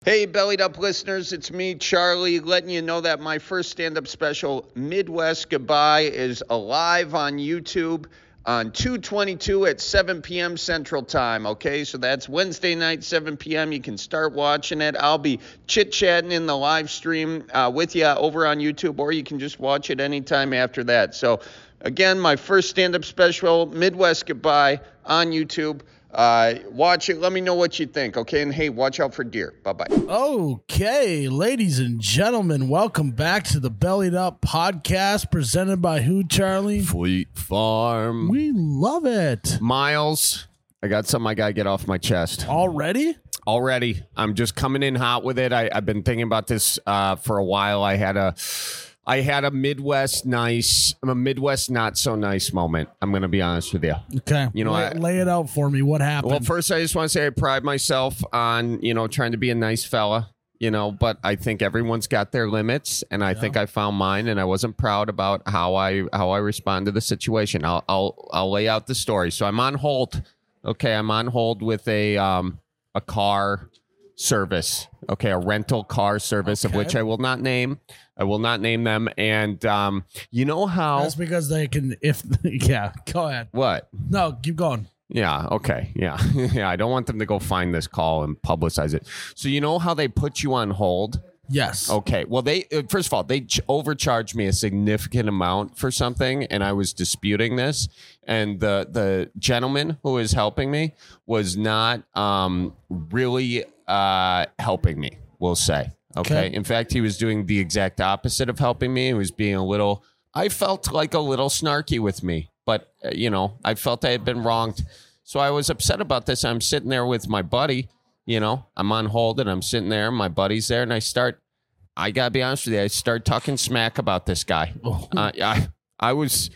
Hey, Bellied Up listeners, it's me, Charlie, letting you know that my first stand-up special, Midwest Goodbye, is alive on YouTube on 2/22 at 7 p.m. Central Time, okay? So that's Wednesday night, 7 p.m. You can start watching it. I'll be chit-chatting in the live stream with you over on YouTube, or you can just watch it anytime after that. So, again, my first stand-up special, Midwest Goodbye, on YouTube. Watch it. Let me know what you think, okay? And hey, watch out for deer. Bye-bye. Okay, ladies and gentlemen, welcome back to the Bellied Up podcast presented by who, Charlie? Fleet Farm. We love it. Miles, I got something I got to get off my chest. Already? Already. I'm just coming in hot with it. I've been thinking about this for a while. I had a Midwest not so nice moment. I'm going to be honest with you. Okay. You know, lay it out for me. What happened? Well, first, I just want to say I pride myself on, trying to be a nice fella, but I think everyone's got their limits, and I think I found mine, and I wasn't proud about how I respond to the situation. I'll lay out the story. So I'm on hold. Okay, I'm on hold with a car service. Okay, a rental car service of which I will not name. I will not name them. And you know how... That's because they can... go ahead. What? No, keep going. Yeah, okay, yeah. Yeah, I don't want them to go find this call and publicize it. So you know how they put you on hold? Yes. Okay, well, they first of all, they overcharged me a significant amount for something, and I was disputing this. And the gentleman who was helping me was not really helping me, we'll say. Okay. In fact, he was doing the exact opposite of helping me. He was being I felt like a little snarky with me, but I felt I had been wronged. So I was upset about this. I'm sitting there with my buddy, I'm on hold and I'm sitting there. My buddy's there and I gotta be honest with you. I start talking smack about this guy. I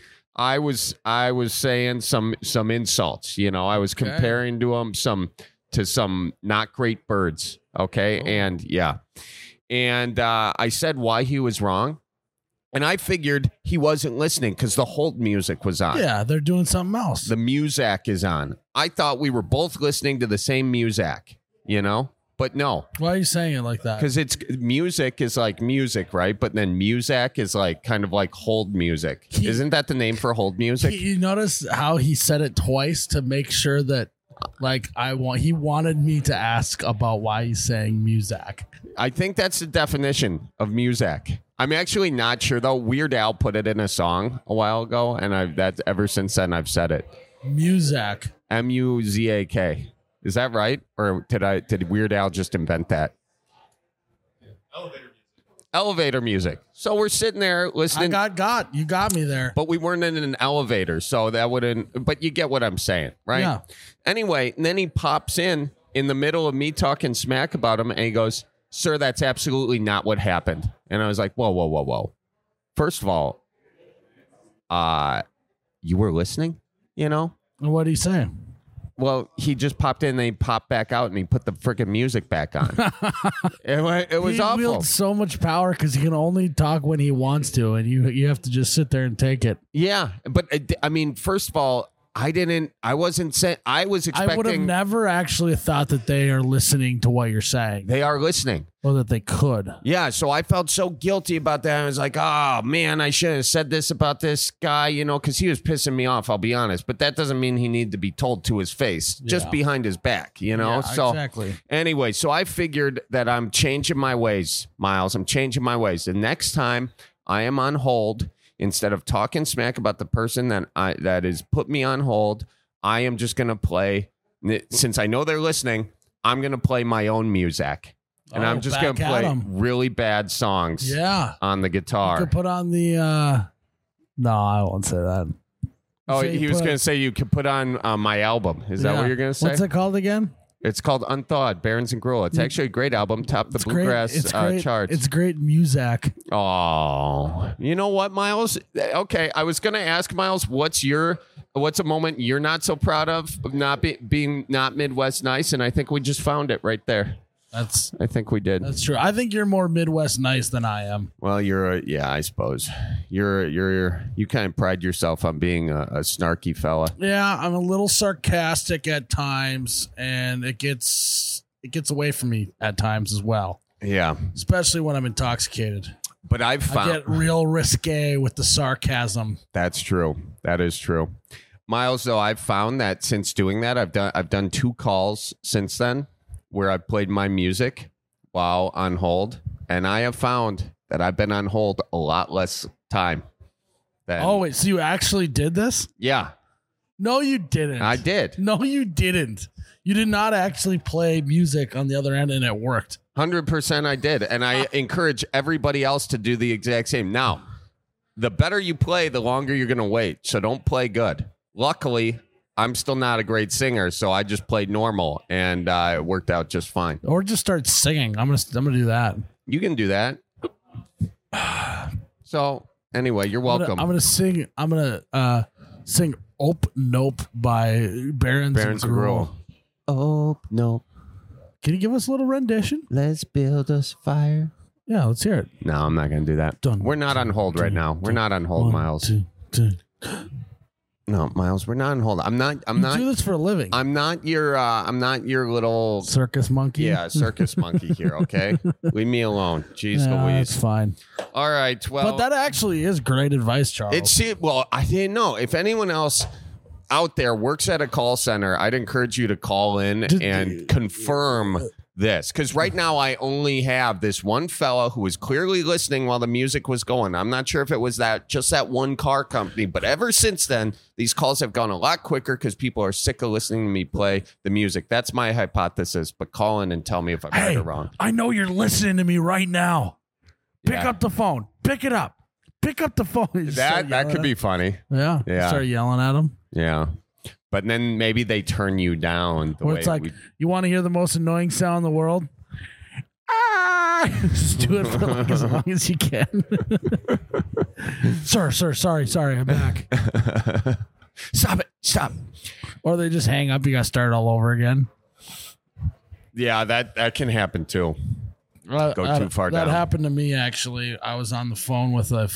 was saying some insults, I was comparing to him some not great birds. Okay. And yeah. And I said why he was wrong. And I figured he wasn't listening because the hold music was on. Yeah, they're doing something else. The music is on. I thought we were both listening to the same music, but no. Why are you saying it like that? Because music is like music, right? But then music is like kind of like hold music. Isn't that the name for hold music? You notice how he said it twice to make sure that he wanted me to ask about why he's saying music. I think that's the definition of music. I'm actually not sure though. Weird Al put it in a song a while ago, and ever since then I've said it. Music. M-U-Z-A-K. Is that right? Or did Weird Al just invent that? Elevator music. So we're sitting there listening. You got me there. But we weren't in an elevator, so that wouldn't. But you get what I'm saying, right? Yeah. Anyway, and then he pops in the middle of me talking smack about him, and he goes, "Sir, that's absolutely not what happened." And I was like, "Whoa, whoa, whoa, whoa! First of all, you were listening, What are you saying? Well, he just popped in and he popped back out and he put the freaking music back on. It was awful. He wields so much power because he can only talk when he wants to, and you have to just sit there and take it. Yeah, but I mean, first of all, I was expecting. I would have never actually thought that they are listening to what you're saying. They are listening. Or that they could. Yeah, so I felt so guilty about that. I was like, oh, man, I should have said this about this guy, because he was pissing me off, I'll be honest. But that doesn't mean he needed to be told to his face, just behind his back, Yeah, so, exactly. Anyway, so I figured that I'm changing my ways, Miles. I'm changing my ways. The next time I am on hold, instead of talking smack about the person that is put me on hold, I am just going to play, since I know they're listening, I'm going to play my own music. And I'm just going to play really bad songs on the guitar. You could put on the... No, I won't say that. Oh, he was going to say you could put on my album. Is that what you're going to say? What's it called again? It's called Unthawed, Barons and Gruel. It's actually a great album, top the bluegrass charts. It's great music. Oh, you know what, Miles? Okay, I was going to ask Miles, what's a moment you're not so proud of not being not Midwest nice? And I think we just found it right there. I think we did. That's true. I think you're more Midwest nice than I am. Well, I suppose you kind of pride yourself on being a snarky fella. Yeah, I'm a little sarcastic at times, and it gets it gets away from me at times as well, Yeah. especially when I'm intoxicated. But I've I found get real risque with the sarcasm. that's true. That is true. Miles, though, I've found that since doing that, I've done 2 calls since then where I've played my music while on hold, and I have found that I've been on hold a lot less time. Oh, wait, so you actually did this? Yeah, No, you didn't. I did. No, you didn't. You did not actually play music on the other end, and it worked. 100% I did, and I encourage everybody else to do the exact same. Now, the better you play, the longer you're going to wait, so don't play good. Luckily, I'm still not a great singer, so I just played normal, and it worked out just fine. Or just start singing. I'm gonna do that. You can do that. So, anyway, you're welcome. I'm gonna sing. I'm gonna sing "Ope Nope" by Barons and Gruel. Oh, no. Can you give us a little rendition? Let's build us fire. Yeah, let's hear it. No, I'm not going to do that. Done. We're not on hold right now. We're not on hold, 1, Miles. 2, 2. No, Miles, we're not on hold. I'm not You do this for a living. I'm not your little Circus monkey. yeah, circus monkey here, okay? Leave me alone. Jeez Yeah, Louise. that's fine. All right, well. But that actually is great advice, Charles. I didn't know. If anyone else out there works at a call center, I'd encourage you to call in and confirm this. Because right now I only have this one fella who was clearly listening while the music was going. I'm not sure if it was just that one car company, but ever since then, these calls have gone a lot quicker because people are sick of listening to me play the music. That's my hypothesis, but call in and tell me if I'm right or wrong. I know you're listening to me right now. Pick Yeah. up the phone. Pick it up. Pick up the phone. You start That yelling could at be him. funny. Yeah. Yeah. Start yelling at them. Yeah. But then maybe they turn you down. Where it's like, you want to hear the most annoying sound in the world? Ah! Just do it for like as long as you can. Sir, sorry, I'm back. Stop. Or they just hang up. You got to start all over again. Yeah, that can happen too. Go too far down. That happened to me, actually. I was on the phone with a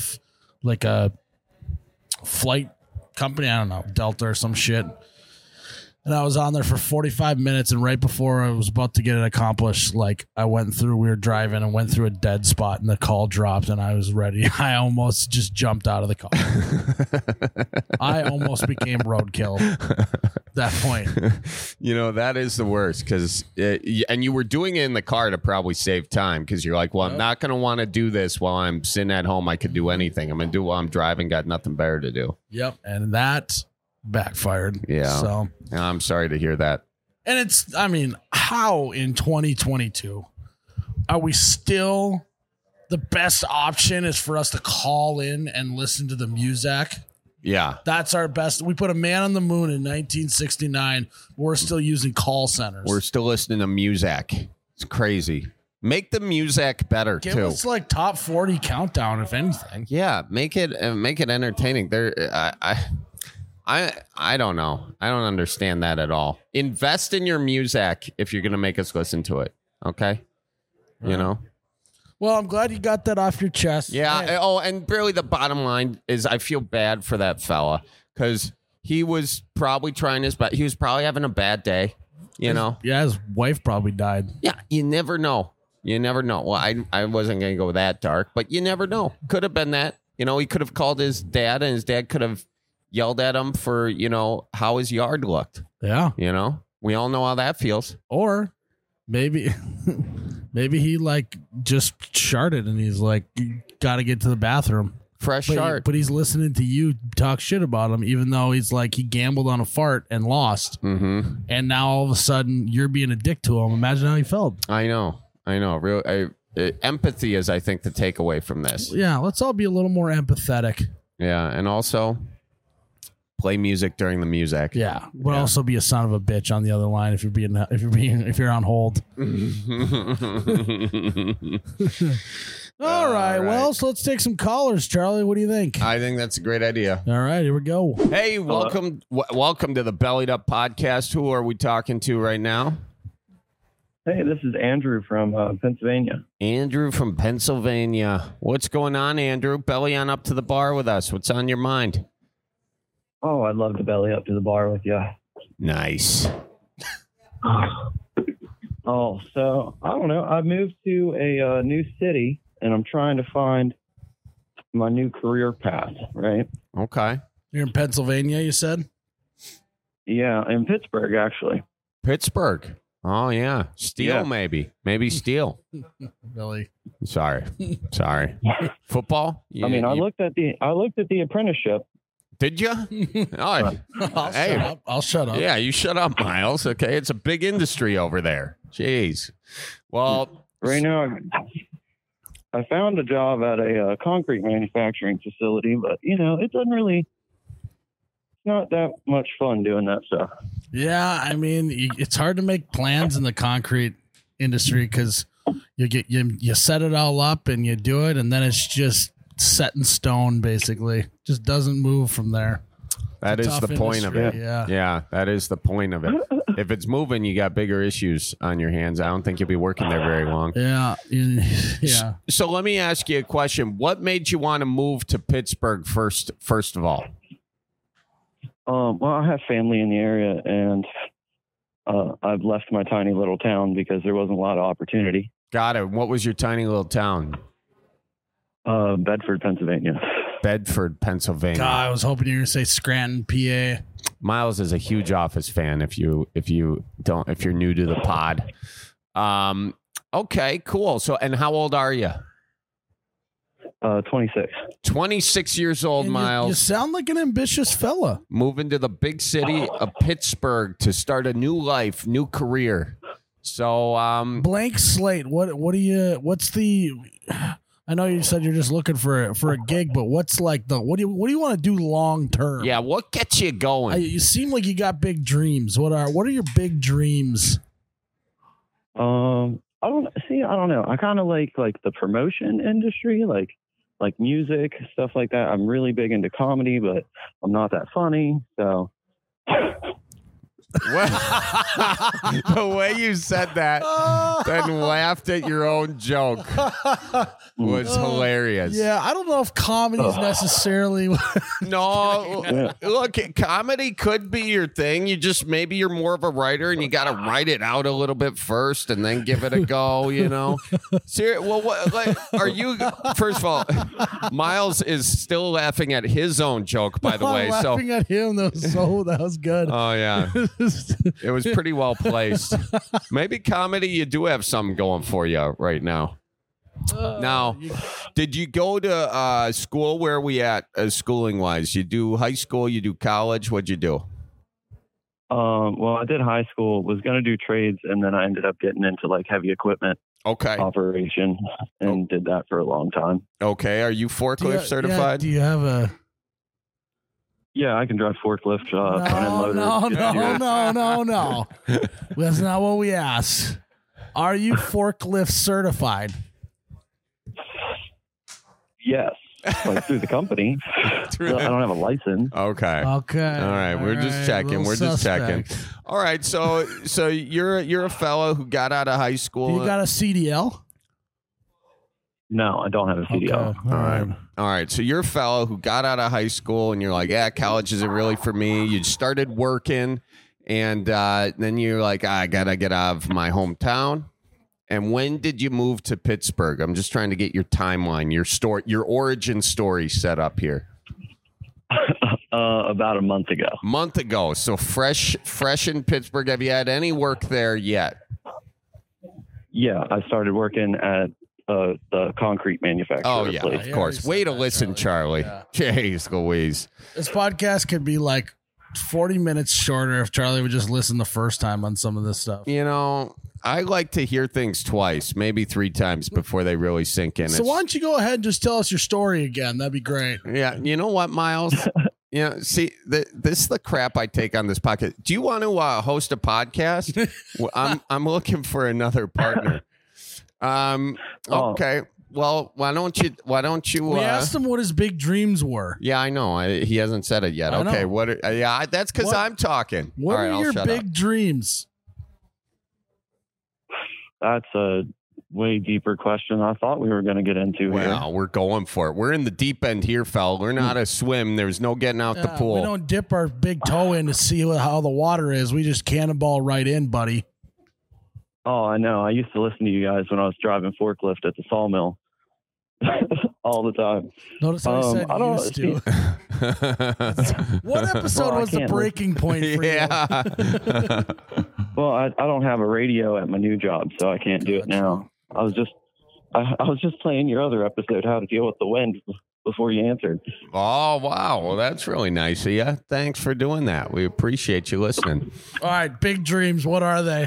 flight company. I don't know, Delta or some shit. And I was on there for 45 minutes, and right before I was about to get it accomplished, like we were driving and went through a dead spot, and the call dropped, and I was ready. I almost just jumped out of the car. I almost became roadkill at that point. You know, that is the worst because, and you were doing it in the car to probably save time because you're like, well, I'm not going to want to do this while I'm sitting at home. I could do anything. I'm going to do it while I'm driving. Got nothing better to do. Yep. And that backfired. Yeah. So I'm sorry to hear that. And it's, I mean, how in 2022 are we still, the best option is for us to call in and listen to the music? Yeah. That's our best. We put a man on the moon in 1969. We're still using call centers. We're still listening to music. It's crazy. Make the music better Give too. us like top 40 countdown, if anything. Yeah, make it entertaining. I don't know. I don't understand that at all. Invest in your music if you're going to make us listen to it. Okay? You know? Well, I'm glad you got that off your chest. Yeah. Hey, Oh, and really the bottom line is I feel bad for that fella because he was probably trying his best. He was probably having a bad day, you know? yeah, his wife probably died. Yeah, you never know. You never know. Well, I wasn't going to go that dark, but you never know. Could have been that. You know, he could have called his dad and his dad could have yelled at him for, you know, how his yard looked. Yeah. You know, we all know how that feels. Or maybe he like just sharted and he's like, got to get to the bathroom. Fresh shart. But he's listening to you talk shit about him, even though he's like, he gambled on a fart and lost. Mm-hmm. And now all of a sudden you're being a dick to him. Imagine how he felt. I know. Empathy is, I think, the takeaway from this. Yeah. Let's all be a little more empathetic. Yeah. And also play music during the music. Yeah. But also be a son of a bitch on the other line if you're on hold. All right. Well, so let's take some callers, Charlie. What do you think? I think that's a great idea. All right, here we go. Hey, welcome to the Bellied Up Podcast. Who are we talking to right now? Hey, this is Andrew from Pennsylvania. Andrew from Pennsylvania. What's going on, Andrew? Belly on up to the bar with us. What's on your mind? Oh, I'd love to belly up to the bar with you. Nice. Oh, so I don't know. I moved to a new city, and I'm trying to find my new career path. Right? Okay. You're in Pennsylvania, you said? Yeah, in Pittsburgh, actually. Pittsburgh. Oh yeah, Steel Yeah. maybe Steel. Really? Sorry. Football. I mean, I looked at the apprenticeship. Did you? Oh, I'll hey. shut up. I'll shut up. Yeah, you shut up, Miles. Okay, it's a big industry over there. Jeez. Well, Right now, I found a job at a concrete manufacturing facility, but it doesn't really. It's not that much fun doing that stuff. Yeah, I mean, it's hard to make plans in the concrete industry because you set it all up and you do it, and then it's just set in stone. Basically, just doesn't move from there. that is the Tough point of industry, it. Yeah. Yeah, that is the point of it. If it's moving, you got bigger issues on your hands. I don't think you'll be working there very long. Yeah. Yeah. So let me ask you a question. What made you want to move to Pittsburgh first of all? Well, I have family in the area, and I've left my tiny little town because there wasn't a lot of opportunity. Got it. What was your tiny little town? Bedford, Pennsylvania. Bedford, Pennsylvania. God, I was hoping you were going to say Scranton, PA. Miles is a huge Office fan. If you're new to the pod. Okay, cool. So, and how old are you? 26. 26 years old, And Miles. You sound like an ambitious fella. Moving to the big city of Pittsburgh to start a new life, new career. So, Blank slate. What's the? I know you said you're just looking for a gig, but what's like what do you want to do long term? yeah, what gets you going? You seem like you got big dreams. What are your big dreams? I don't know. I kind of like the promotion industry, like music, stuff like that. I'm really big into comedy, but I'm not that funny. So The way you said that, then laughed at your own joke was hilarious. Yeah, I don't know if comedy is necessarily. No, look, comedy could be your thing. Maybe you're more of a writer and you got to write it out a little bit first and then give it a go, Well, are you, first of all, Miles is still laughing at his own joke, by the way. I'm laughing at him. That was good. Oh, yeah. It was pretty well placed. Maybe comedy, you do have something going for you right now. Now, did you go to school? Where are we at schooling wise? You do high school, you do college. What'd you do? Well, I did high school, was going to do trades, and then I ended up getting into heavy equipment Okay. operation and did that for a long time. Okay. Are you forklift certified? Do you have a? Yeah, I can drive forklift, front end loader. No. That's not what we asked. Are you forklift certified? Yes, through the company. I don't have a license. Okay. Okay. All right. We're just checking. All right. So you're a fellow who got out of high school. You got a CDL? No, I don't have a CDL. Okay. All right. All right. So you're a fellow who got out of high school and you're like, college isn't really for me. You started working and then you're like, I got to get out of my hometown. And when did you move to Pittsburgh? I'm just trying to get your timeline, your origin story set up here. About a month ago. So fresh in Pittsburgh. Have you had any work there yet? Yeah, I started working at the concrete manufacturer. Oh, yeah, place. of course. Way to listen, Charlie. Jeez Louise. This podcast could be like 40 minutes shorter if Charlie would just listen the first time on some of this stuff. I like to hear things twice, maybe 3 times before they really sink in. So why don't you go ahead and just tell us your story again? That'd be great. Yeah, you know what, Miles? See, this is the crap I take on this podcast. Do you want to host a podcast? I'm looking for another partner. Okay. Well, why don't you? We asked him what his big dreams were. Yeah, I know. He hasn't said it yet. Okay. That's because I'm talking. What All right, are I'll your shut big up. dreams? That's a way deeper question I thought we were going to get into here. Wow, we're going for it. We're in the deep end here, fella. Learn how to swim. There's no getting out the pool. We don't dip our big toe in to see how the water is. We just cannonball right in, buddy. Oh, I know. I used to listen to you guys when I was driving forklift at the sawmill all the time. Notice how I said I don't used to. What episode Well, I was the can't breaking point for you? Yeah. Well, I don't have a radio at my new job, so I can't do it now. I was just playing your other episode, How to Deal with the Wind, before you answered. Oh, wow. Well, that's really nice of you. Thanks for doing that. We appreciate you listening. All right, big dreams. What are they?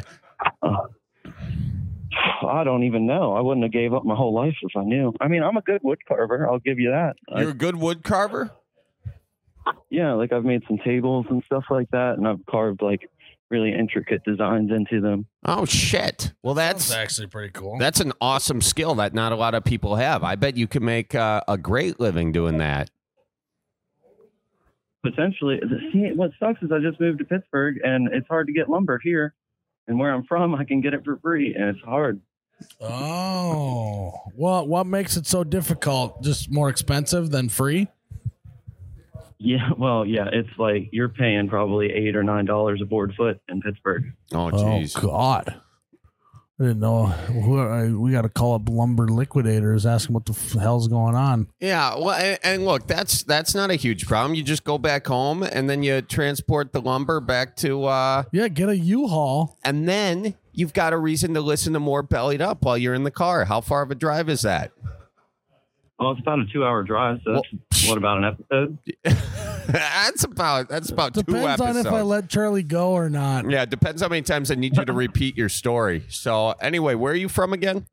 I don't even know. I wouldn't have gave up my whole life if I knew. I mean, I'm a good wood carver. I'll give you that. You're a good wood carver? Yeah, like I've made some tables and stuff like that, and I've carved like really intricate designs into them. Oh, shit. Well, That's that's actually pretty cool. that's an awesome skill that not a lot of people have. I bet you can make a great living doing that. Potentially. See, what sucks is I just moved to Pittsburgh, and it's hard to get lumber here. And where I'm from, I can get it for free, and it's hard. Oh, well, what makes it so difficult? Just more expensive than free? Yeah, well, yeah, it's like you're paying probably $8 or $9 a board foot in Pittsburgh. Oh, Oh jeez. God, I didn't know. We got to call up lumber liquidators, ask them what the hell's going on. Yeah, well, and look, that's not a huge problem. You just go back home and then you transport the lumber back to, Yeah, get a U-Haul. and then you've got a reason to listen to more Bellied Up while you're in the car. How far of a drive is that? Well, it's about a 2-hour drive, so that's, what about an episode? that's about 2 Depends on episodes. if I let Charlie go or not. Yeah, it depends how many times I need you to repeat your story. So anyway, where are you from again?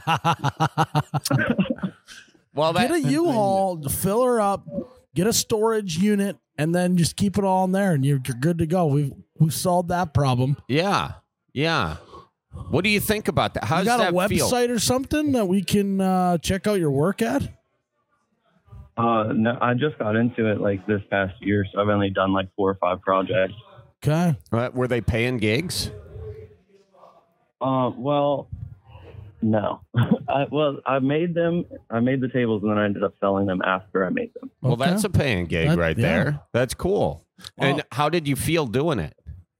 Well, Get a U-Haul, fill her up, get a storage unit, and then just keep it all in there, and you're good to go. We've solved that problem. yeah. What do you think about that? How You does got a that feel? website or something that we can check out your work at? No, I just got into it like this past year, so I've only done like 4 or 5 projects. Okay. Were they paying gigs? Well, no. I made them. I made the tables, and then I ended up selling them after I made them. Well, Okay. that's a paying gig That- right yeah. there. That's cool. Well- And how did you feel doing it?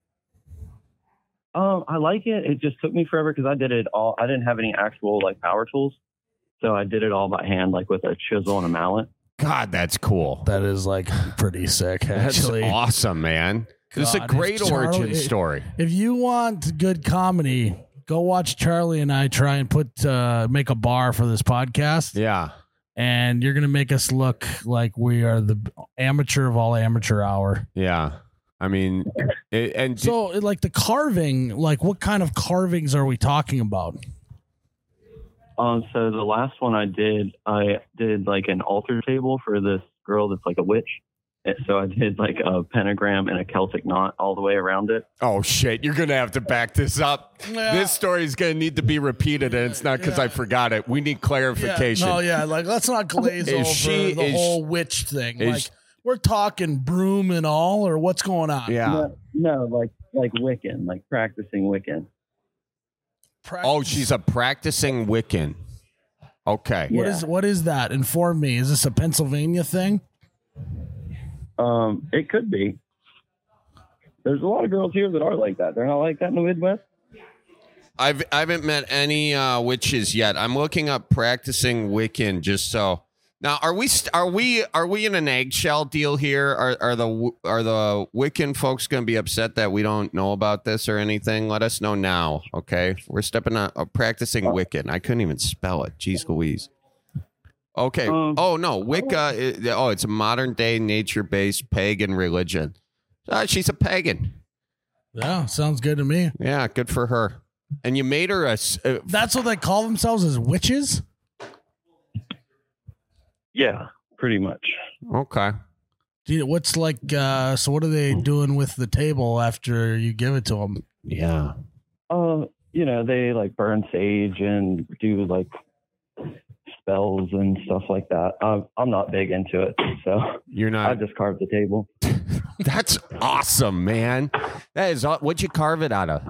I like it. It just took me forever because I did it all. I didn't have any actual like power tools, so I did it all by hand, like with a chisel and a mallet. God, that's cool. That is like pretty sick, That's actually. awesome, man. This is a God, great if Charlie- origin story. If you want good comedy, go watch Charlie and I try and make a bar for this podcast, Yeah. and you're gonna make us look like we are the amateur of all amateur hour. Yeah. I mean, So, like the carving, like what kind of carvings are we talking about? So the last one I did like an altar table for this girl that's like a witch. And so I did like a pentagram and a Celtic knot all the way around it. oh shit, you're gonna have to back this up. Yeah. This story is gonna need to be repeated, and it's not because I forgot it. We need clarification. Like let's not glaze Is over she- the is- whole witch thing. is- Like we're talking broom and all, or what's going on? Yeah. No, like Wiccan, like practicing Wiccan. Oh, she's a practicing Wiccan. Okay. Yeah. What is that? Inform me. Is this a Pennsylvania thing? It could be. There's a lot of girls here that are like that. They're not like that in the Midwest. I haven't met any witches yet. I'm looking up practicing Wiccan just so. Now, are we in an eggshell deal here? Are the Wiccan folks going to be upset that we don't know about this or anything? Let us know now, okay? We're stepping on practicing Wiccan. I couldn't even spell it. Jeez Louise. Okay. Oh no, Wicca. It's a modern day nature based pagan religion. She's a pagan. Yeah, sounds good to me. Yeah, good for her. And you made her That's what they call themselves, as witches. Yeah, pretty much. okay. What's like? So what are they doing with the table after you give it to them? Yeah. They like burn sage and do like spells and stuff like that. I'm not big into it, so You're I not. just carved the table. That's awesome, man. That is. What'd you carve it out of?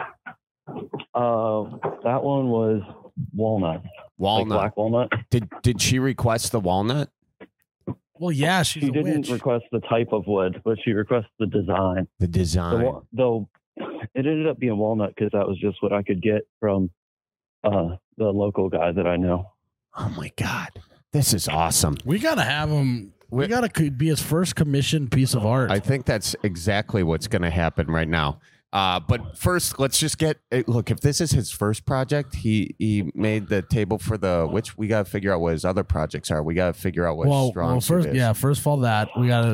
That one was walnut, like Walnut. black walnut. Did she request the walnut? Well, yeah, she's She a didn't witch. request the type of wood, but she requested the design. The design. The it ended up being walnut because that was just what I could get from the local guy that I know. Oh my God, this is awesome. We gotta have him. We gotta be his first commissioned piece of art. I think that's exactly what's going to happen right now. But first, let's just get look. If this is his first project, he made the table for which we got to figure out what his other projects are. We got to figure out what strong first, suit is. yeah. First of all, that we gotta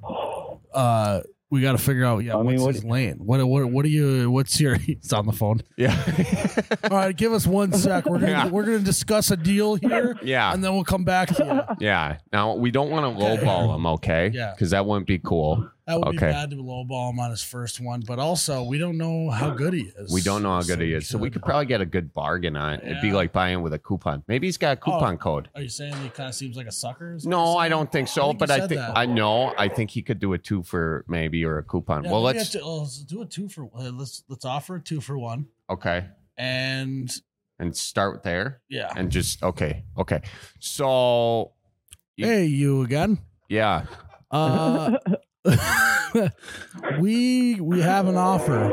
figure out. Yeah, what's his lane? What do you? What's your? He's on the phone. Yeah. All right, give us 1 sec. We're gonna discuss a deal here. Yeah. And then we'll come back to you. Yeah. Now we don't want to lowball him, okay? Yeah. Because that wouldn't be cool. That would be bad to lowball him on his first one, but also we don't know how good he is. We don't know how good he is, so we could probably get a good bargain on it. It'd be like buying with a coupon. Maybe he's got a coupon code. Are you saying he kind of seems like a sucker? No, I don't think so. But I think that. I know. I think he could do a 2 for maybe or a coupon. Yeah, well, let's do a 2 for. Let's offer a 2 for 1. Okay. And start there. Yeah. And just okay. So. Hey, you again? Yeah. We have an offer.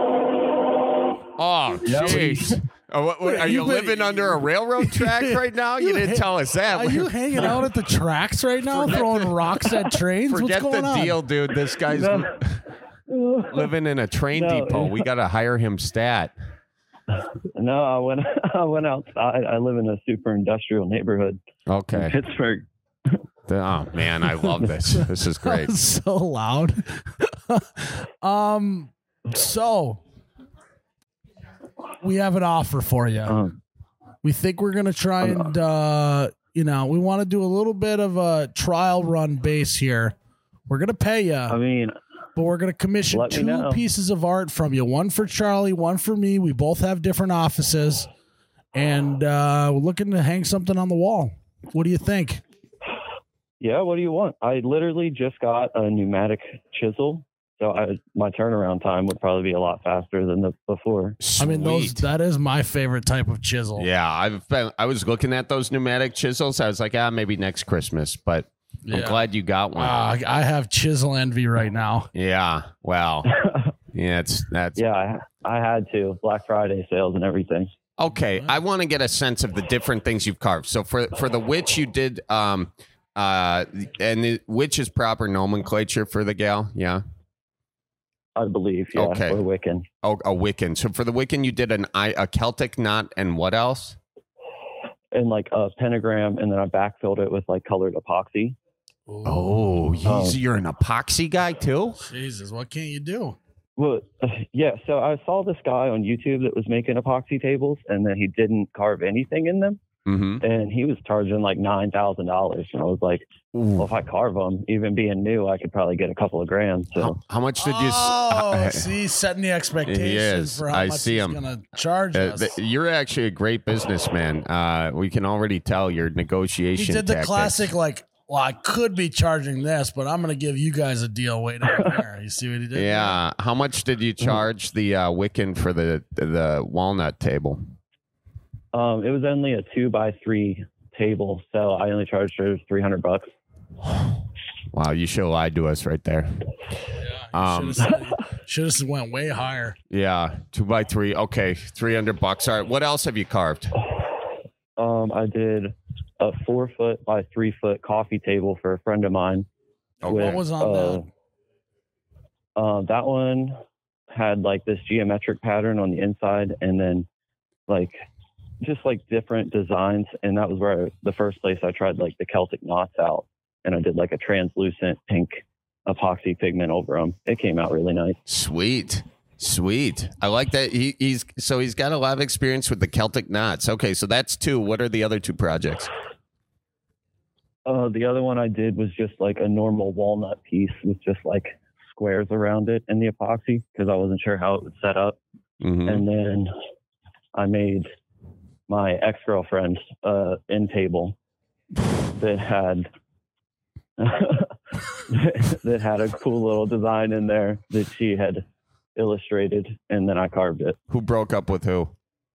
Oh, jeez. Are you living under a railroad track right now? You didn't tell us that. Are you hanging out at the tracks right now, throwing rocks at trains? Forget What's going the on? deal, dude. This guy's living in a train depot. We got to hire him stat. No, I went outside. I live in a super industrial neighborhood. Okay. In Pittsburgh. Oh man, I love this. This is great. So loud. So we have an offer for you. We think we're gonna try and we want to do a little bit of a trial run base here. We're gonna pay you. But we're going to commission 2 pieces of art from you. 1 for Charlie, 1 for me. We both have different offices. And we're looking to hang something on the wall. What do you think? Yeah, what do you want? I literally just got a pneumatic chisel. So my turnaround time would probably be a lot faster than the before. Sweet. I mean, that is my favorite type of chisel. Yeah, I was looking at those pneumatic chisels. I was like, maybe next Christmas. But I'm glad you got one. I have chisel envy right now. Yeah. Wow. Yeah, that's. Yeah, I had to. Black Friday sales and everything. Okay, I want to get a sense of the different things you've carved. So for the witch, you did and the witch is proper nomenclature for the gal. Yeah. I believe. Yeah. Okay. Or Wiccan. Oh, a Wiccan. So for the Wiccan, you did a Celtic knot and what else? And like a pentagram, and then I backfilled it with like colored epoxy. Oh, you're an epoxy guy too? Jesus, what can't you do? Well, yeah. So I saw this guy on YouTube that was making epoxy tables, and then he didn't carve anything in them, and he was charging like $9,000. And I was like, well, if I carve them, even being new, I could probably get a couple of grand. So how much did you? See, setting the expectations for how much he's going to charge us. You're actually a great businessman. We can already tell your negotiation. He did the classic well, I could be charging this, but I'm going to give you guys a deal way down there. You see what he did? Yeah. How much did you charge the Wiccan for the walnut table? It was only a 2x3 table, so I only charged her $300. Wow, you should have lied to us right there. Yeah, should have went way higher. Yeah, 2x3. Okay, $300. All right. What else have you carved? I did a 4-foot by 3-foot coffee table for a friend of mine. Okay. What was on that? That one had like this geometric pattern on the inside, and then like just like different designs. And that was where the first place I tried like the Celtic knots out, and I did like a translucent pink epoxy pigment over them. It came out really nice. Sweet. I like that. He's got a lot of experience with the Celtic knots. Okay, so that's 2. What are the other 2 projects? The other one I did was just like a normal walnut piece with just like squares around it in the epoxy because I wasn't sure how it would set up. Mm-hmm. And then I made my ex-girlfriend end table that had that had a cool little design in there that she had illustrated, and then I carved it. Who broke up with who?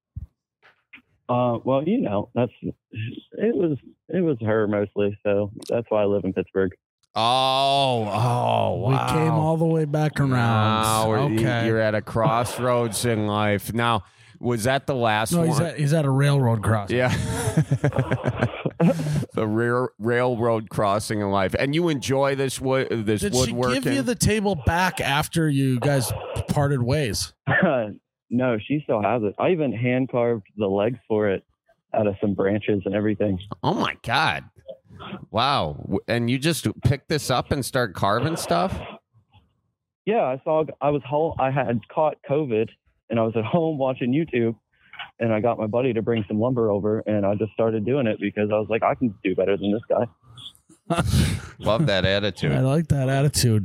Well, it was her mostly, so that's why I live in Pittsburgh. Oh, wow. We came all the way back around. Now Okay. you're at a crossroads in life. Now, was that the last No, one? he's at a railroad crossing. Yeah. The railroad crossing in life. And you enjoy this Did she woodworking? give you the table back after you guys parted ways? No, she still has it. I even hand carved the legs for it out of some branches and everything. Oh, my God. Wow. And you just picked this up and start carving stuff? Yeah, I had caught COVID and I was at home watching YouTube, and I got my buddy to bring some lumber over, and I just started doing it because I was like, I can do better than this guy. Love that attitude. I like that attitude.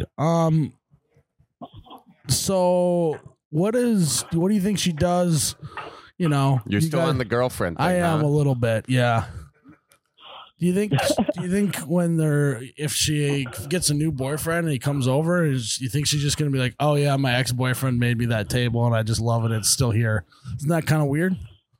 So what do you think she does? You know, You're still on the girlfriend thing, I am huh? a little bit, yeah. Do you think if she gets a new boyfriend and he comes over, you think she's just gonna be like, oh yeah, my ex-boyfriend made me that table and I just love it, it's still here? Isn't that kind of weird?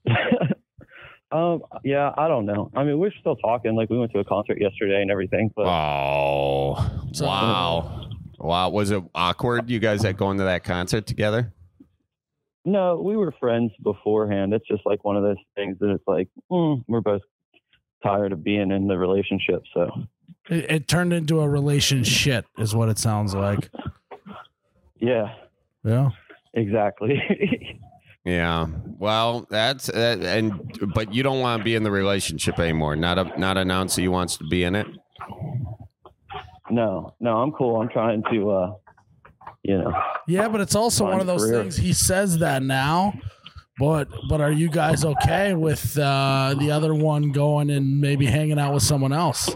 Yeah, I don't know. I mean, we're still talking. Like, we went to a concert yesterday and everything. But Oh, So- wow. Wow. Was it awkward, you guys at going to that concert together? no, we were friends beforehand. It's just like one of those things that it's like, we're both tired of being in the relationship. So It turned into a relationship, is what it sounds like. yeah, Yeah. exactly. Yeah. Well, but you don't want to be in the relationship anymore. Not announce that he wants to be in it. No, I'm cool. I'm trying to, Yeah, but it's also Find one of a those career. things. He says that now, but are you guys okay with the other one going and maybe hanging out with someone else?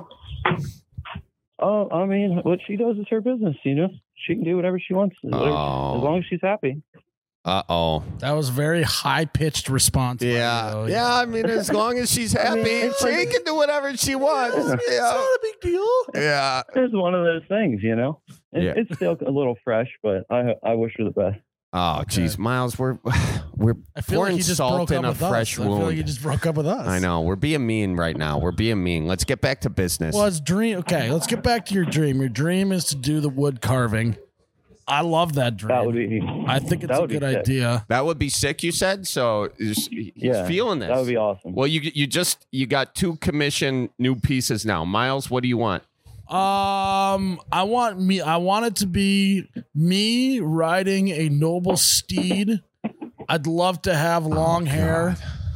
I mean, what she does is her business, She can do whatever she wants, as long as she's happy. Uh-oh. That was very high pitched response. by you, though. Yeah, I mean, as long as she's happy, it's she like- can do whatever she wants. It's Yeah. not a big deal. Yeah. It's one of those things, Yeah. It's still a little fresh, but I wish her the best. Oh, geez, Miles, we're I feel like pouring he just salt broke in up a with fresh us. I feel like he wound. just broke up with us. I know. We're being mean right now. We're being mean. Let's get back to business. Well, it's dream. Okay, let's get back to your dream. Your dream is to do the wood carving. I love that dream. That would be. I think it's that a would be good sick. idea. That would be sick, you said? So he's feeling this. That would be awesome. Well, you got 2 commissioned new pieces now. Miles, what do you want? I want it to be me riding a noble steed. I'd love to have long hair.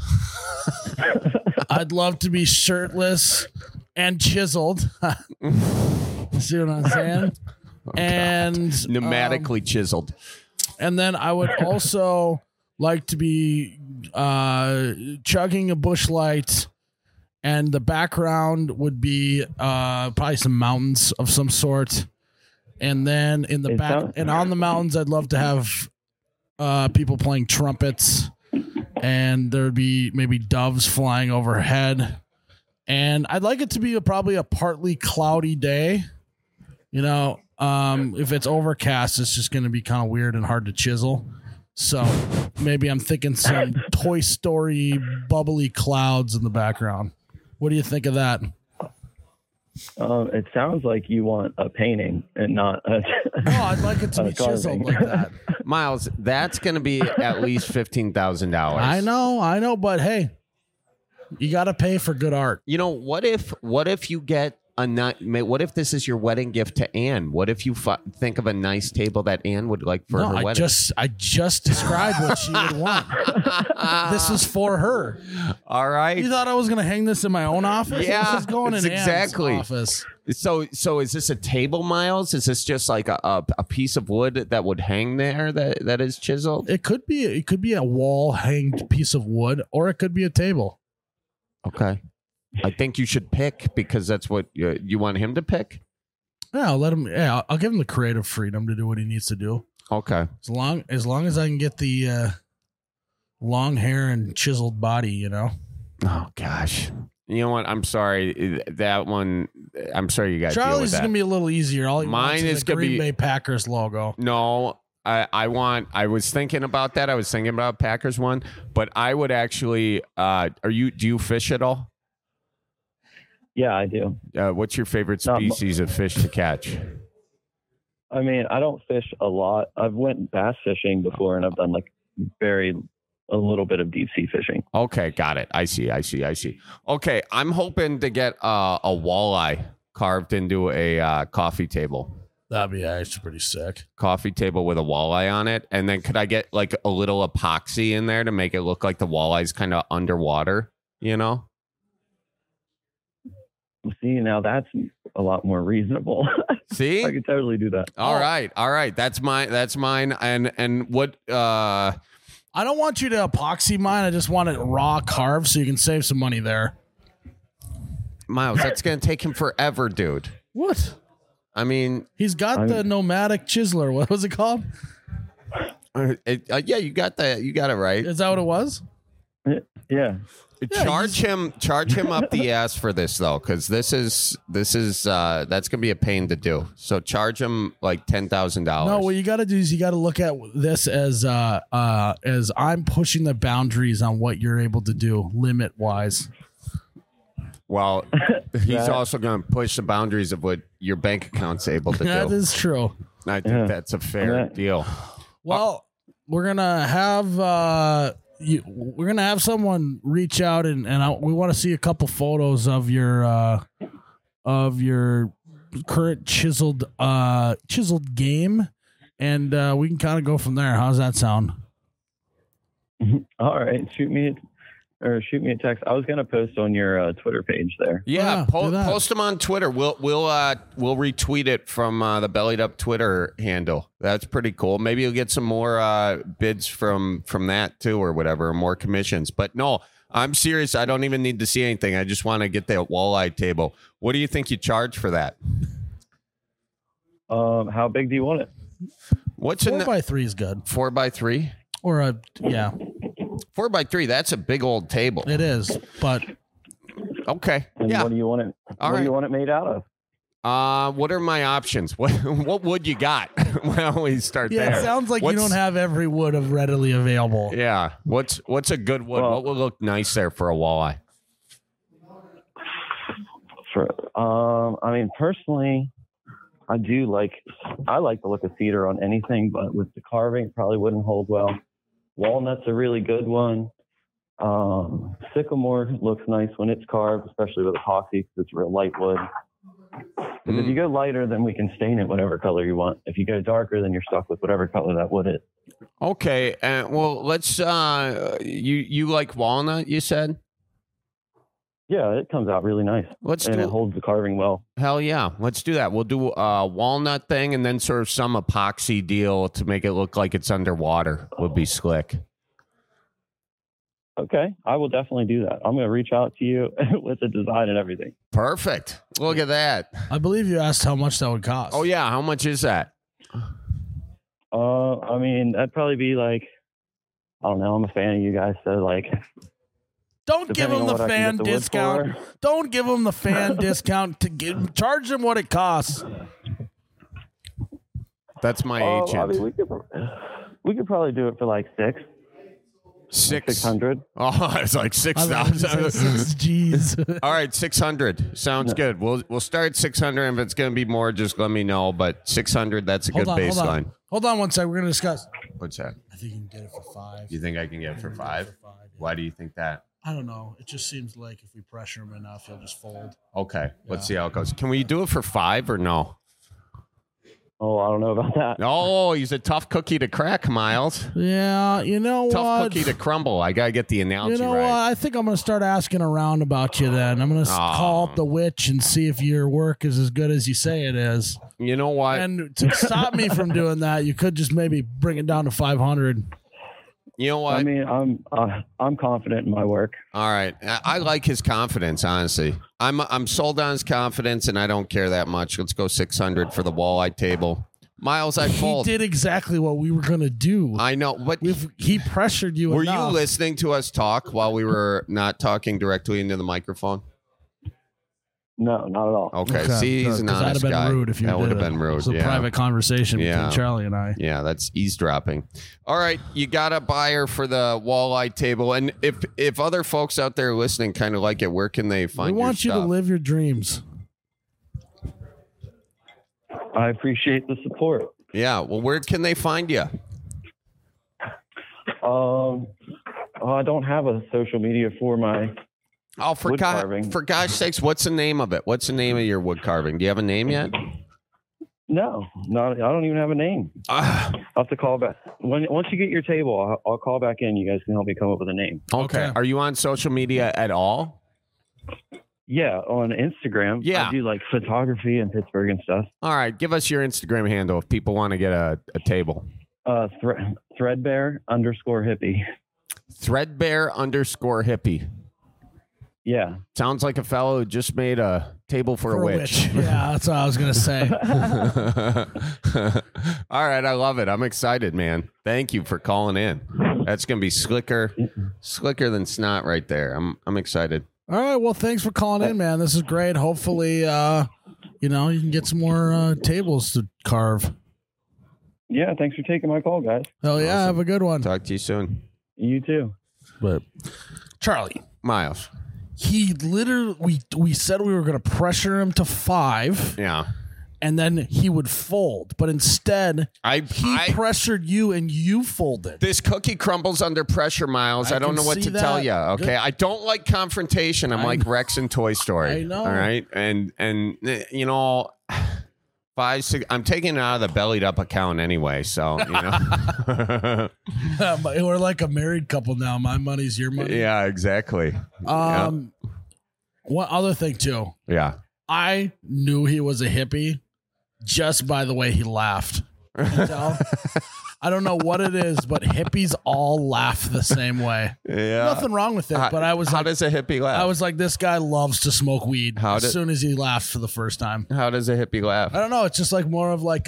I'd love to be shirtless and chiseled. See what I'm saying? And Pneumatically chiseled. and then I would also like to be chugging a Busch Light, and the background would be probably some mountains of some sort. And then in the It back sounds- and on the mountains, I'd love to have people playing trumpets, and there'd be maybe doves flying overhead. And I'd like it to be probably a partly cloudy day. If it's overcast, it's just going to be kind of weird and hard to chisel. So maybe I'm thinking some Toy Story bubbly clouds in the background. What do you think of that? It sounds like you want a painting and not a. No, I'd like it to be chiseled carving. like that. Miles, that's going to be at least $15,000. I know, but hey, you got to pay for good art. You know, what if you get what if this is your wedding gift to Anne? What if you think of a nice table that Anne would like for her wedding? I just described what she would want. This is for her. All right. You thought I was going to hang this in my own office? Yeah, This is going it's in Anne's exactly. office. So is this a table, Miles? Is this just like a piece of wood that would hang there that is chiseled? It could be a wall hanged piece of wood, or it could be a table. Okay. I think you should pick, because that's what you want him to pick. Yeah, I'll let him. Yeah, I'll give him the creative freedom to do what he needs to do. Okay. As long as I can get the long hair and chiseled body, Oh gosh. You know what? I'm sorry. That one. I'm sorry you got to deal with Charlie's is that. gonna be a little easier. All he Mine wants is is a gonna Green be- Bay Packers logo. No, I was thinking about that. I was thinking about Packers one, but I would actually. Do you fish at all? Yeah, I do. What's your favorite Not mu- species of fish to catch? I mean, I don't fish a lot. I've went bass fishing before, and I've done like a little bit of deep sea fishing. Okay, got it. I see. Okay, I'm hoping to get a walleye carved into a coffee table. That'd be actually pretty sick. Coffee table with a walleye on it, and then could I get like a little epoxy in there to make it look like the walleye's kind of underwater? You know? See, now that's a lot more reasonable. See? I could totally do that. All right. That's mine. And what? I don't want you to epoxy mine. I just want it raw carved so you can save some money there. Miles, that's gonna take him forever, dude. What? I mean, He's got the nomadic chiseler. What was it called? yeah, you got that. You got it right. Is that what it was? Yeah. Charge him up the ass for this though, because this is that's gonna be a pain to do. So charge him like $10,000. No, what you got to do is you got to look at this as I'm pushing the boundaries on what you're able to do limit wise. Well, he's also going to push the boundaries of what your bank account's able to That do. is true. I think that's a fair deal. Well, we're gonna have someone reach out and we want to see a couple photos of your current chiseled game, and we can kind of go from there. How's that sound? All right. Shoot me a text. I was gonna post on your Twitter page there. Yeah, post them on Twitter. We'll retweet it from the Bellied Up Twitter handle. That's pretty cool. Maybe you'll get some more bids from that too, or whatever, more commissions. But no, I'm serious. I don't even need to see anything. I just want to get that walleye table. What do you think you charge for that? How big do you want it? What's 4x3 is good. 4x3? Or a 4x3. That's a big old table. It is, but okay. And yeah. what do you want it? What do you want it made out of? What are my options? What wood you got? Well, we start there. It sounds like you don't have every wood readily available. Yeah. What's a good wood? What would look nice there for a walleye? I mean, personally, I like the look of cedar on anything, but with the carving, it probably wouldn't hold well. Walnut's a really good one. Sycamore looks nice when it's carved, especially with epoxy because it's real light wood. Because if you go lighter, then we can stain it whatever color you want. If you go darker, then you're stuck with whatever color that wood is. Okay. Well, let's. You like walnut? You said. Yeah, it comes out really nice. It holds the carving well. Hell yeah. Let's do that. We'll do a walnut thing and then sort of some epoxy deal to make it look like it's underwater would be slick. Okay. I will definitely do that. I'm going to reach out to you with the design and everything. Perfect. Look at that. I believe you asked how much that would cost. Oh, yeah. How much is that? I mean, that'd probably be like, I don't know. I'm a fan of you guys. So like... Don't give them the fan discount. Don't give them the fan discount to charge them what it costs. That's my agent. I mean, we could probably do it for like 600. Oh, it's like 6,000. Jeez. All right, 600 sounds good. We'll start at 600. If it's going to be more, just let me know. But 600, that's a good baseline. Hold on one second. We're going to discuss. What's that? I think you can get it for 5. You think I can get it for 5? Why do you think that? I don't know. It just seems like if we pressure him enough, he'll just fold. Okay, let's see how it goes. Can we do it for 5 or no? Oh, I don't know about that. Oh, he's a tough cookie to crack, Miles. Yeah, you know tough what? Tough cookie to crumble. I got to get the analogy right. You know what? I think I'm going to start asking around about you then. I'm going to call up the witch and see if your work is as good as you say it is. You know what? And to stop me from doing that, you could just maybe bring it down to 500. You know what? I mean, I'm confident in my work. All right, I like his confidence. Honestly, I'm sold on his confidence, and I don't care that much. Let's go 600 for the walleye table. Miles, I fold. He did exactly what we were gonna do. I know, but he pressured you. Were enough. you listening to us talk while we were not talking directly into the microphone? No, not at all. Okay. See, he's an Because honest that'd have guy. been rude if you that would have did been rude. It's a yeah. private conversation Yeah. between Charlie and I. Yeah, that's eavesdropping. All right, you got a buyer for the walleye table, and if other folks out there listening kind of like it, where can they We find? want you your to stuff? live your dreams. I appreciate the support. Yeah, well, where can they find you? I don't have a social media for my. Oh, Wood carving. for gosh sakes, what's the name of it? What's the name of your wood carving? Do you have a name yet? No, not. I don't even have a name. Ah, I'll have to call back. Once you get your table, I'll call back in. You guys can help me come up with a name. okay. Okay. Are you on social media at all? Yeah, on Instagram. Yeah. I do like photography in Pittsburgh and stuff. All right, give us your Instagram handle if people want to get a table. Threadbare_hippie. Threadbare_hippie. Yeah. Sounds like a fellow who just made a table for a witch. Yeah, that's what I was gonna say. All right, I love it. I'm excited, man. Thank you for calling in. That's gonna be slicker than snot right there. I'm excited. All right, well, thanks for calling in, man. This is great. Hopefully, you can get some more tables to carve. Yeah. Thanks for taking my call, guys. Hell yeah, Awesome. have a good one. Talk to you soon, You too. But Charlie, Miles. he literally we said we were going to pressure him to 5, Yeah, and then he would fold, but instead I pressured you and you folded. this cookie crumbles under pressure, Miles. I don't can know what see to tell that. you. Okay, Good. I don't like confrontation. I'm like Rex in Toy Story. I know. All right, and you know, 5, 6. I'm taking it out of the bellied up account anyway. So you know. We're like a married couple now. My money's your money. Yeah, exactly. One other thing too. Yeah. I knew he was a hippie just by the way he laughed. You can tell? I don't know what it is, but hippies all laugh the same way. Yeah. Nothing wrong with it, but I was How like, does a hippie laugh? I was like, this guy loves to smoke weed. How As did- soon as he laughed for the first time, How does a hippie laugh? I don't know. It's just like more of like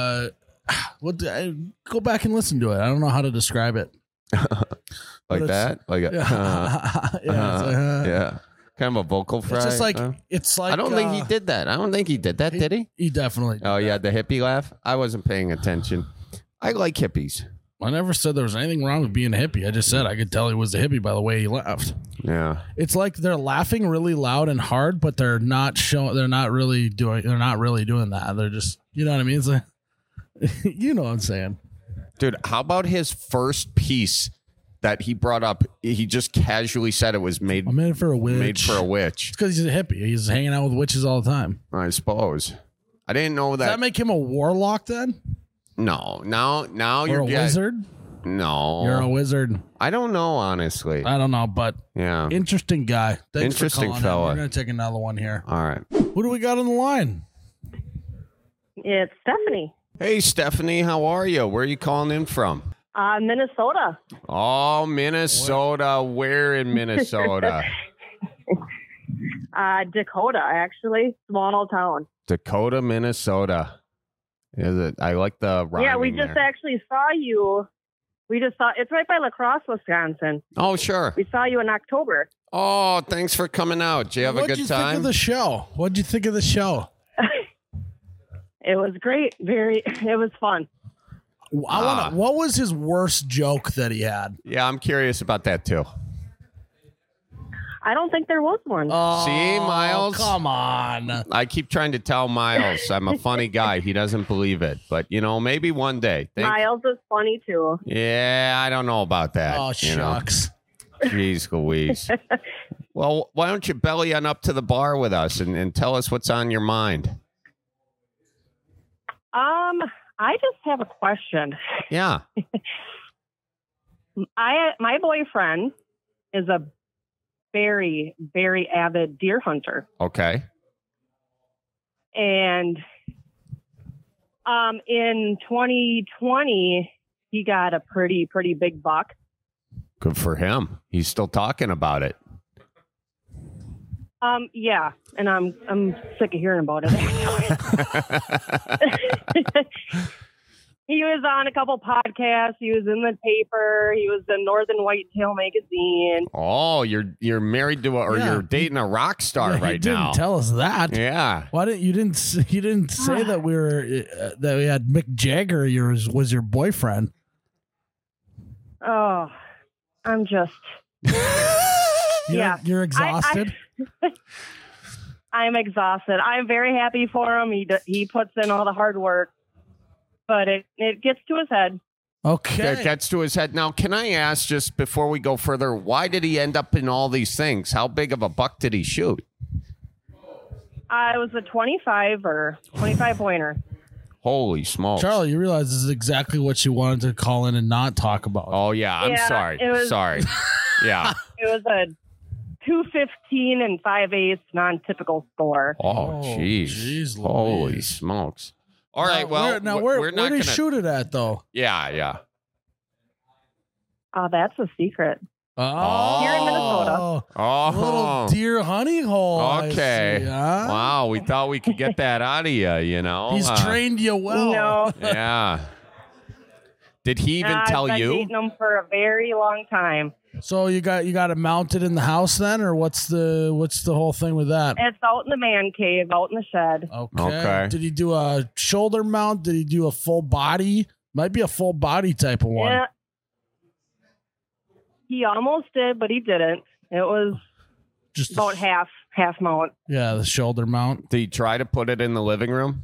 go back and listen to it. I don't know how to describe it. Like it's- that? Like a, Yeah, it's like, yeah. Kind of a vocal fry. It's just like it's like I don't think he did that. I don't think he did that, did he? He definitely. Oh, yeah, the hippie laugh? I wasn't paying attention. I like hippies. I never said there was anything wrong with being a hippie. I just said I could tell he was a hippie by the way he laughed. Yeah. It's like they're laughing really loud and hard, but they're not showing. They're not really doing that. They're just, you know what I mean? It's like, you know what I'm saying? Dude, how about his first piece that he brought up? He just casually said it was made, I'm in for a witch. made for a witch, It's because he's a hippie. He's hanging out with witches all the time. I suppose. I didn't know Does that make him a warlock then? No. Now Or you're a wizard? No. You're a wizard. I don't know, honestly. I don't know, but Yeah. interesting guy. Thanks Interesting for calling fella. in. We're going to take another one here. All right. Who do we got on the line? It's Stephanie. Hey, Stephanie, how are you? Where are you calling in from? Minnesota. Oh, Minnesota. Where in Minnesota? Dakota, actually. Small town. Dakota, Minnesota. Is it? I like the rhyming Yeah, we just there. actually saw you. We just saw it's right by La Crosse, Wisconsin. Oh, sure. We saw you in October. Oh, thanks for coming out. Did you have a What'd good you think time? of the show? What'd you think of the show? It was great. It was fun. What was his worst joke that he had? Yeah, I'm curious about that too. I don't think there was one. Oh, See, Miles? Come on. I keep trying to tell Miles I'm a funny guy. He doesn't believe it, but maybe one day. Miles is funny too. Yeah, I don't know about that. Oh, shucks. Jeez Louise. Well, why don't you belly on up to the bar with us and tell us what's on your mind? I just have a question. Yeah. My boyfriend is a very, very avid deer hunter. Okay. And in 2020, he got a pretty big buck. Good for him. He's still talking about it. Yeah, and I'm sick of hearing about it. He was on a couple podcasts. He was in the paper. He was in Northern Whitetail magazine. Oh, you're married to you're dating a rock star Yeah, right you didn't now. tell us that. Yeah. Why didn't you didn't say that we were that we had Mick Jagger was your boyfriend? Oh, I'm just. You're exhausted. I'm exhausted. I'm very happy for him. He puts in all the hard work, but it gets to his head. Okay. It gets to his head. Now, can I ask, just before we go further, why did he end up in all these things? How big of a buck did he shoot? I was a 25 pointer. Holy smokes. Charlie, you realize this is exactly what you wanted to call in and not talk about. Oh, yeah. I'm Yeah, sorry. it was- Sorry. Yeah. It was a 215 and 5/8 non-typical score. Oh, jeez. jeez Holy Louise. smokes. All right. Well, where we're not did he going to. shoot it at, though? Yeah. Oh, that's a secret. Oh, Here in Minnesota. Oh. Little deer honey hole. I Okay. see, huh? Wow. We thought we could get that out of you, you know? He's trained you well. No. Yeah. Did he even tell I've been you? dating him for a very long time. So you got it mounted in the house then, or what's the whole thing with that? It's out in the man cave, out in the shed. Okay. Did he do a shoulder mount? Did he do a full body? Might be a full body type of one. Yeah. He almost did, but he didn't. It was Just about half mount. Yeah, the shoulder mount. Did he try to put it in the living room?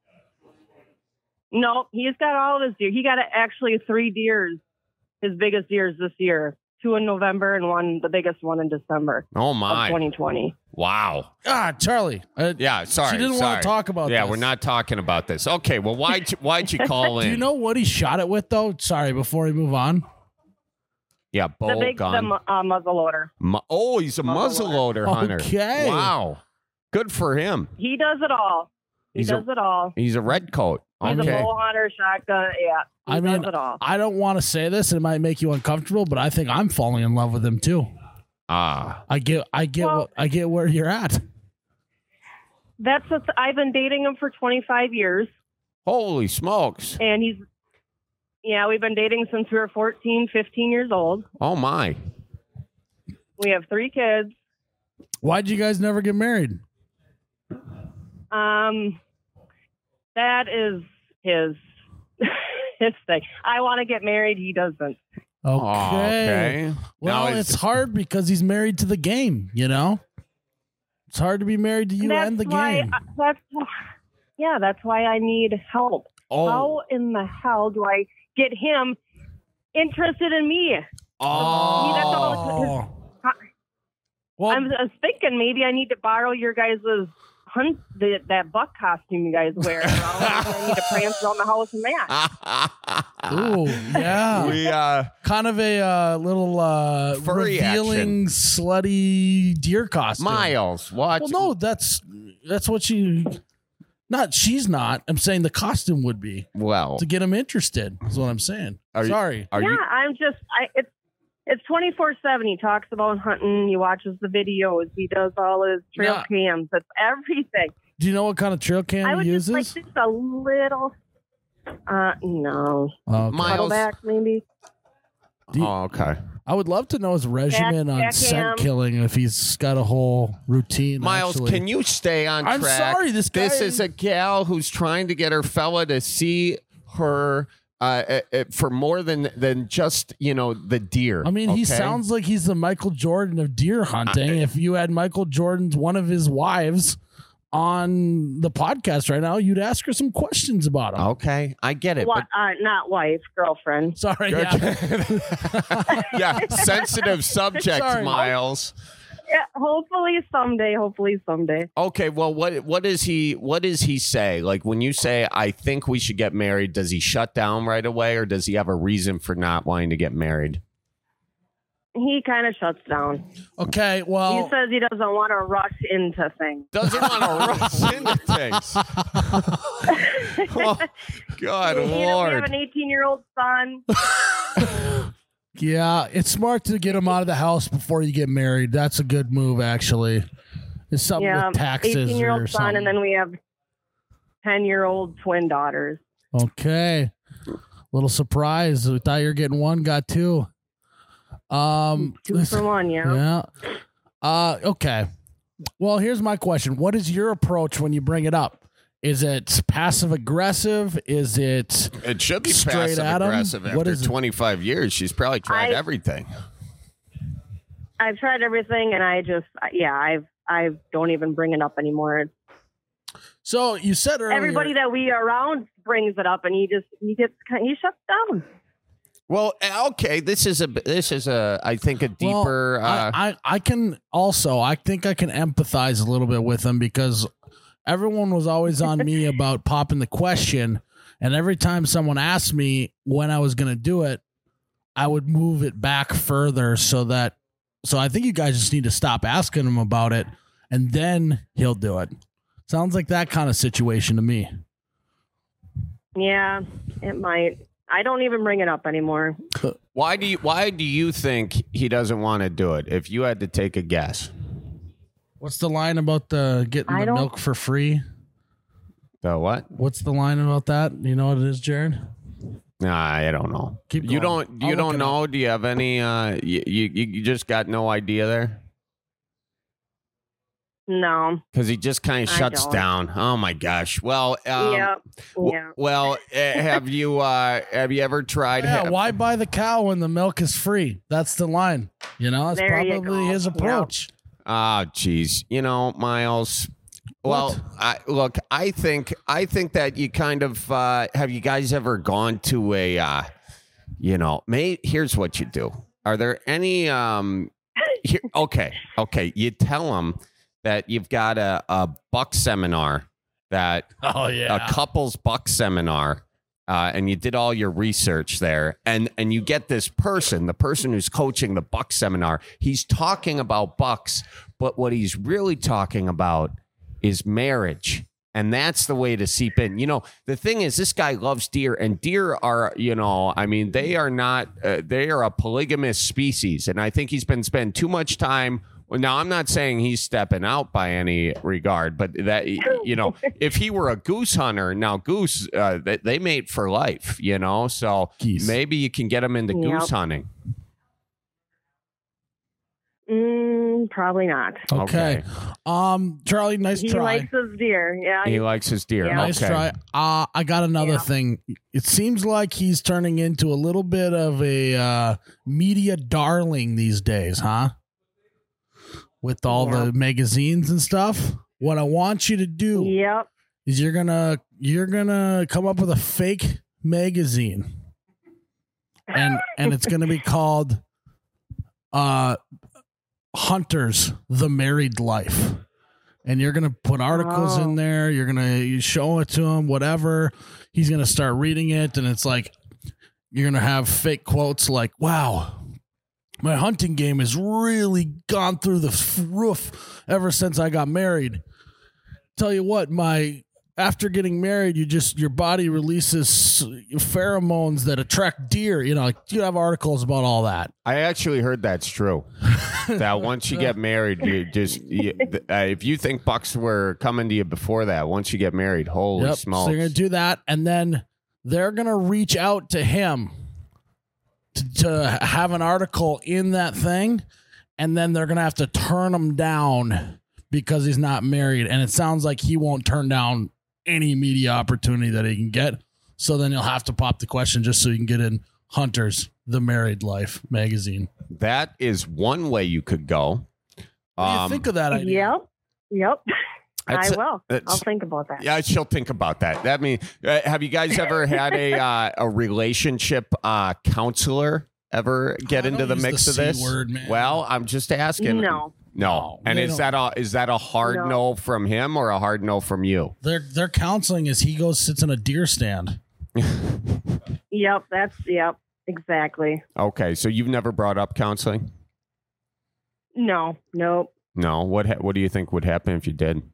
No, he's got all of his deer. He got actually 3 deers, his biggest deers this year. 2 in November and the biggest one in December Oh, of my. 2020. Wow. Charlie. Yeah, sorry. She didn't want to talk about Yeah, this. we're not talking about this. Okay, well, why'd you call in? Do you know what he shot it with, though? Sorry, before we move on. Yeah, The bolt big gun. muzzle loader. He's a muzzleloader hunter. Okay. Wow. Good for him. He does it all. He does it all. He's a red coat. He's Okay. a bow hunter, shotgun. Yeah, he does it all. I don't want to say this, and it might make you uncomfortable, but I think I'm falling in love with him too. Ah. I get where you're at. That's I've been dating him for 25 years, Holy smokes. and we've been dating since we were 14, 15 years old. Oh, my. We have 3 kids. Why'd you guys never get married? That is his his thing. I want to get married. He doesn't. Okay. Well, Now, it's hard because he's married to the game, you know? It's hard to be married to you and the game. That's why I need help. Oh. How in the hell do I get him interested in me? Oh. Well, I was thinking maybe I need to borrow your guys' that buck costume you guys wear. I need to prance around the house in that. ooh, yeah. We, kind of a little Furry revealing, slutty deer costume. Miles, what? Well, no, that's what she's not. I'm saying the costume would be Well, to get him interested. Is what I'm saying. Sorry. Are you? I'm just it's 24/7. He talks about hunting. He watches the videos. He does all his trail cams. It's everything. Do you know what kind of trail cam I would he just uses? like just a little. No. Okay. Miles. Cuddleback, maybe. Okay. I would love to know his regimen on Jack scent cam. killing if he's got a whole routine. Miles, actually. can you stay on track? I'm sorry, this guy- This is a gal who's trying to get her fella to see her for more than just the deer. I mean, he okay? sounds like he's the Michael Jordan of deer hunting. If you had Michael Jordan's one of his wives on the podcast right now, you'd ask her some questions about him. Okay, I get it. What? Not wife, girlfriend. Sorry, But, yeah. yeah, sensitive subject, Sorry. Miles. Yeah, hopefully someday. Okay, well, what does he say? Like when you say, "I think we should get married," does he shut down right away, or does he have a reason for not wanting to get married? He kind of shuts down. Okay, well, He says he doesn't want to rush into things. Doesn't want to rush into things. Oh, God, We have Lord. an 18-year-old son. yeah, it's smart to get him out of the house before you get married. That's a good move, actually. It's something with taxes 18-year-old or son, something. and then we have 10-year-old twin daughters. Okay. Little surprise. We thought you were getting one, got two. 2 for 1, yeah. Yeah. Okay. Well, here's my question. What is your approach when you bring it up? Is it passive aggressive? Is it should be straight passive at 'em? aggressive What after is it? 25 years. She's probably tried everything. I've tried everything, and I don't even bring it up anymore. So you said earlier, Everybody that we are around brings it up, and he shuts down. Well, okay, this is a I think a deeper. I can also, I think I can empathize a little bit with him because everyone was always on me about popping the question, and every time someone asked me when I was going to do it, I would move it back further so I think you guys just need to stop asking him about it, and then he'll do it. Sounds like that kind of situation to me. Yeah, it might. I don't even bring it up anymore. Why do you think he doesn't want to do it? If you had to take a guess, What's the line about getting the milk for free? the what? What's the line about that? You know what it is, Jared? Nah, I don't know. Keep You going. don't. You I'll don't look it know. Do you have any? You just got no idea there. No. Because he just kind of I shuts don't. down. Oh my gosh. Well, Yeah. Well, have you ever tried? Yeah, why buy the cow when the milk is free? That's the line. You know, that's There you probably go. his approach. Ah, geez. You know, Miles. Well, I think that you kind of have you guys ever gone to a here's what you do. Are there any okay. You tell them that you've got a buck seminar a couples buck seminar, and you did all your research there, and you get this person, the person who's coaching the buck seminar, he's talking about bucks, but what he's really talking about is marriage. And that's the way to seep in. You know, the thing is, this guy loves deer, and deer are, they are not, they are a polygamous species. And I think he's been spending too much time. Well, now, I'm not saying he's stepping out by any regard, but that, if he were a goose hunter, now goose, they mate for life, so Geese. maybe you can get him into goose hunting. Probably not. Okay. Charlie, nice He try. likes his deer. Yeah. He likes his deer. Yeah. Nice Okay. try. I got another thing. It seems like he's turning into a little bit of a media darling these days, huh? With all the magazines and stuff. What I want you to do Yep. is you're gonna come up with a fake magazine, and it's gonna be called Hunters: The Married Life. And you're going to put articles in there. You're going to show it to him, whatever. He's going to start reading it. And it's like, you're going to have fake quotes like, wow, my hunting game has really gone through the roof ever since I got married. Tell you what, after getting married, your body releases pheromones that attract deer. You have articles about all that. I actually heard that's true. That once you get married, if you think bucks were coming to you before that, once you get married, holy smokes. So you're going to do that, and then they're going to reach out to him to have an article in that thing, and then they're going to have to turn him down because he's not married. And it sounds like he won't turn down any media opportunity that he can get. So then you'll have to pop the question just so you can get in Hunters: The Married Life magazine. That is one way you could go. What do you think of that idea? Yep. I That's- will. that's- I'll think about that. Yeah, she'll think about that. That means, have you guys ever had a relationship counselor ever get don't into the use mix the of this? C word, man. Well, I'm just asking. No. And they is that a hard No. no from him or a hard no from you? Their counseling is he sits in a deer stand. Yep. Exactly. Okay, so you've never brought up counseling? No. Nope. No. What do you think would happen if you did?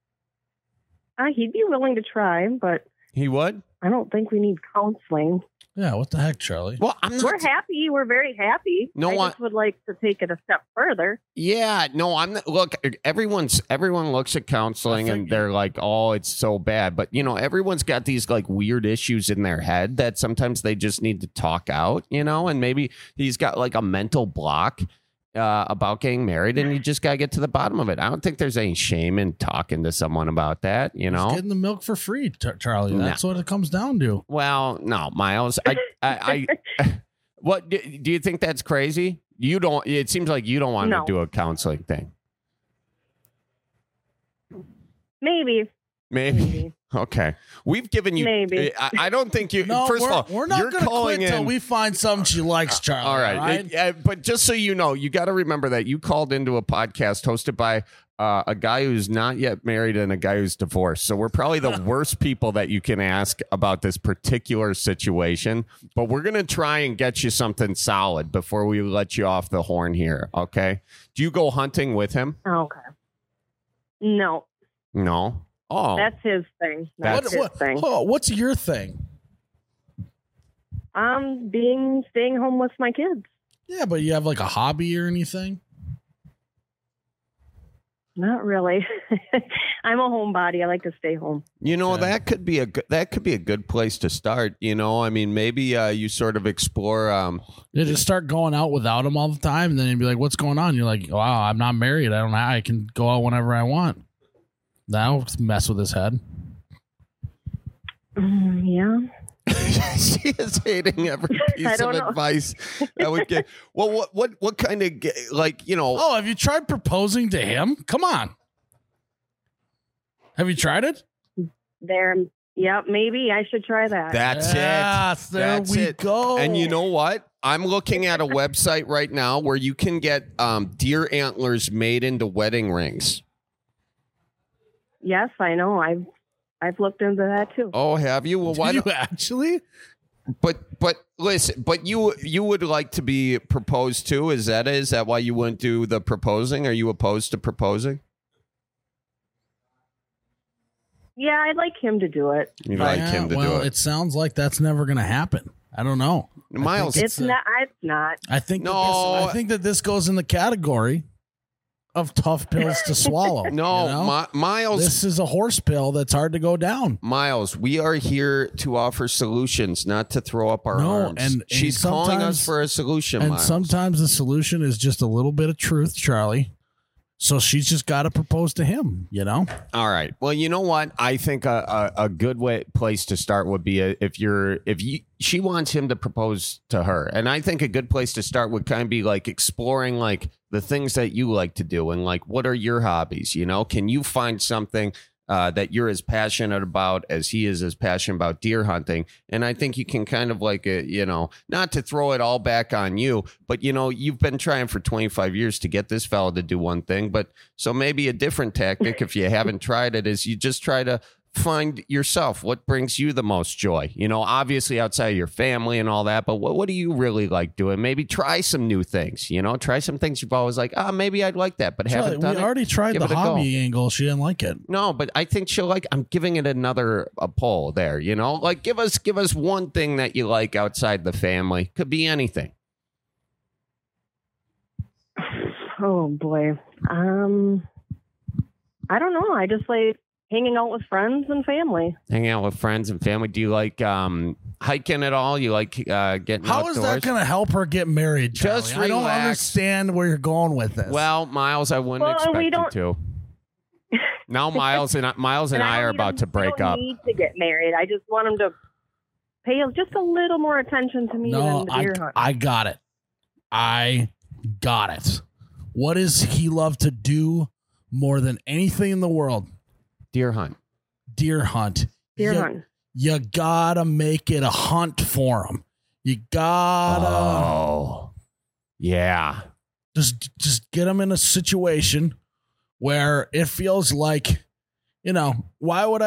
He'd be willing to try, but He would? I don't think we need counseling. Yeah, what the heck, Charlie? Well, I'm not. We're happy. We're very happy. No, I just would like to take it a step further. Yeah, no, I'm not. Look, everyone looks at counseling and they're like, "Oh, it's so bad," but everyone's got these like weird issues in their head that sometimes they just need to talk out, and maybe he's got like a mental block about getting married, and you just gotta get to the bottom of it. I don't think there's any shame in talking to someone about that, He's getting the milk for free, Charlie. That's what it comes down to. Well, no, Miles, I what do you think that's crazy? You don't. It seems like you don't want to do a counseling thing. Maybe. Okay. We've given you. Maybe. I don't think you. No, first of all, we're not you're going to calling quit in. until we find something she likes, Charlie. All right. But just so you know, you got to remember that you called into a podcast hosted by a guy who's not yet married and a guy who's divorced. So we're probably the worst people that you can ask about this particular situation. But we're going to try and get you something solid before we let you off the horn here. Okay. Do you go hunting with him? Okay. No. No. Oh, That's his thing. That's his thing. What's your thing? Staying home with my kids. Yeah, but you have like a hobby or anything? Not really. I'm a homebody. I like to stay home. That could be a good place to start. I mean, maybe you sort of explore. Just start going out without him all the time, and then you'd be like, "What's going on?" You're like, "Wow, I'm not married. I can go out whenever I want." That'll mess with his head. Yeah. She is hating every piece of advice that would get. Well, what kind of Oh, have you tried proposing to him? Come on. Have you tried it? Yeah, maybe I should try that. That's it. Yes, there we go. And you know what? I'm looking at a website right now where you can get deer antlers made into wedding rings. Yes, I know. I've looked into that too. Oh, have you? Well, why you actually? But listen, but you would like to be proposed to? Is that why you wouldn't do the proposing? Are you opposed to proposing? Yeah, I'd like him to do it. You'd like him to do it. It sounds like that's never going to happen. I don't know. Miles, It's not. I think No. I think that this goes in the category of tough pills to swallow. No, Miles. This is a horse pill that's hard to go down. Miles, we are here to offer solutions, not to throw up our arms. And she's calling us for a solution, And Miles. sometimes the solution is just a little bit of truth, Charlie. So she's just got to propose to him, All right. Well, you know what? I think a good place to start would be she wants him to propose to her, and I think a good place to start would kind of be like exploring like the things that you like to do and like what are your hobbies? Can you find something that you're as passionate about as he is as passionate about deer hunting? And I think you can kind of like, not to throw it all back on you, but, you've been trying for 25 years to get this fella to do one thing. But so maybe a different tactic, if you haven't tried it, is you just try to find yourself. What brings you the most joy? Obviously outside of your family and all that, but what do you really like doing? Maybe try some new things, try some things you've always like, maybe I'd like that, but haven't done it. We already tried the hobby angle. She didn't like it. No, but I think she'll like, I'm giving it a poll there, like give us one thing that you like outside the family. Could be anything. Oh boy. I don't know. I just like hanging out with friends and family. Hanging out with friends and family. Do you like hiking at all? You like getting outdoors? How is that going to help her get married, Charlie? Just I don't relax. understand where you're going with this. Well, Miles, I wouldn't expect you to. Now Miles and I are about to break up. I don't need to get married. I just want him to pay just a little more attention to me than the deer hunt. I got it. What does he love to do more than anything in the world? Deer hunt. Deer hunt. You gotta make it a hunt for him. You gotta. Oh, yeah. Just get him in a situation where it feels like, why would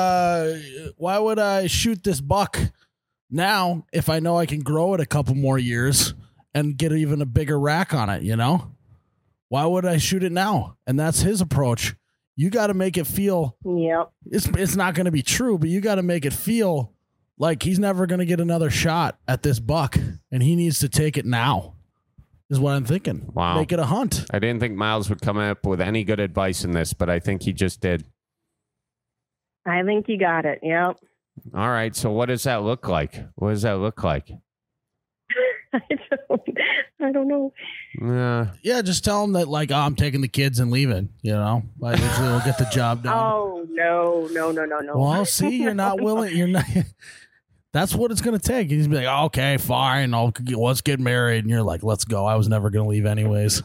I shoot this buck now if I know I can grow it a couple more years and get even a bigger rack on it? Why would I shoot it now? And that's his approach. You got to make it feel. Yep. It's not going to be true, but you got to make it feel Like, he's never going to get another shot at this buck, and he needs to take it now, is what I'm thinking. Wow. Make it a hunt. I didn't think Miles would come up with any good advice in this, but I think he just did. I think you got it. Yep. All right. So what does that look like? What does that look like? I don't know. Yeah, just tell him that, like, oh, I'm taking the kids and leaving, you know? Like, we'll get the job done. Oh, no. Well, see, you're not willing. You're not. That's what it's going to take. He's be like, oh, okay, fine. Let's get married. And you're like, let's go. I was never going to leave anyways.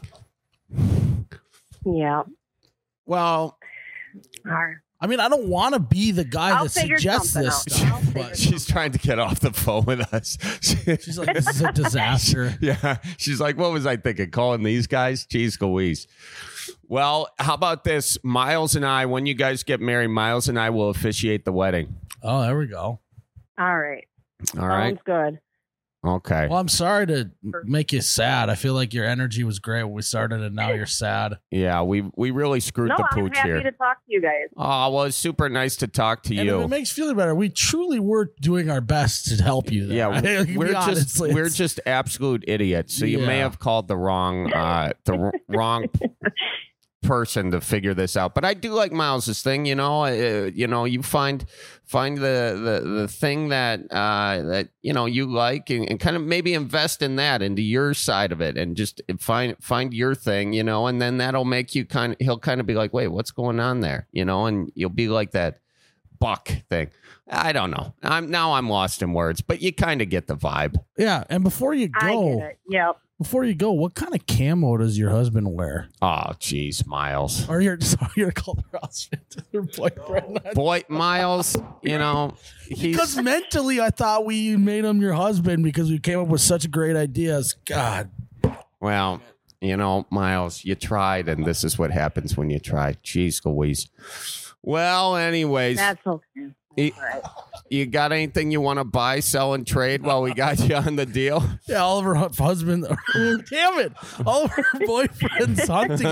Yeah. Well, All right. I mean, I don't want to be the guy I'll that figure suggests something this out. stuff. But she's trying to get off the phone with us. she's like, this is a disaster. Yeah. She's like, what was I thinking? Calling these guys? Jeez Louise. Well, how about this? Miles and I, when you guys get married, Miles and I will officiate the wedding. Oh, there we go. All right. All right. Sounds good. Okay. Well, I'm sorry to make you sad. I feel like your energy was great when we started, and now you're sad. Yeah, we really screwed No, the I'm pooch happy here. to talk to you guys. Oh, well, it's super nice to talk to And you. if it makes you feel better, we truly were doing our best to help you there. Yeah, Honestly, we're just absolute idiots. So you may Yeah. have called the wrong wrong person to figure this out. But I do like Miles's thing. You find the thing that you like, and kind of maybe invest in that into your side of it, and just find your thing. And then that'll make you he'll kind of be like, wait, what's going on there? And you'll be like that buck thing. I don't know. I'm lost in words, but you kind of get the vibe. Yeah, and before you I go, get it. Yep. what kind of camo does your husband wear? Oh, geez, Miles. Or you're called her husband, your boyfriend? Boy, Miles, he's Because mentally, I thought we made him your husband because we came up with such great ideas. God, well, Miles, you tried, and this is what happens when you try. Jeez Louise. Well, anyways, That's okay. you got anything you want to buy, sell, and trade while we got you on the deal? yeah, all of her husband. Damn it, all of her boyfriend's hunting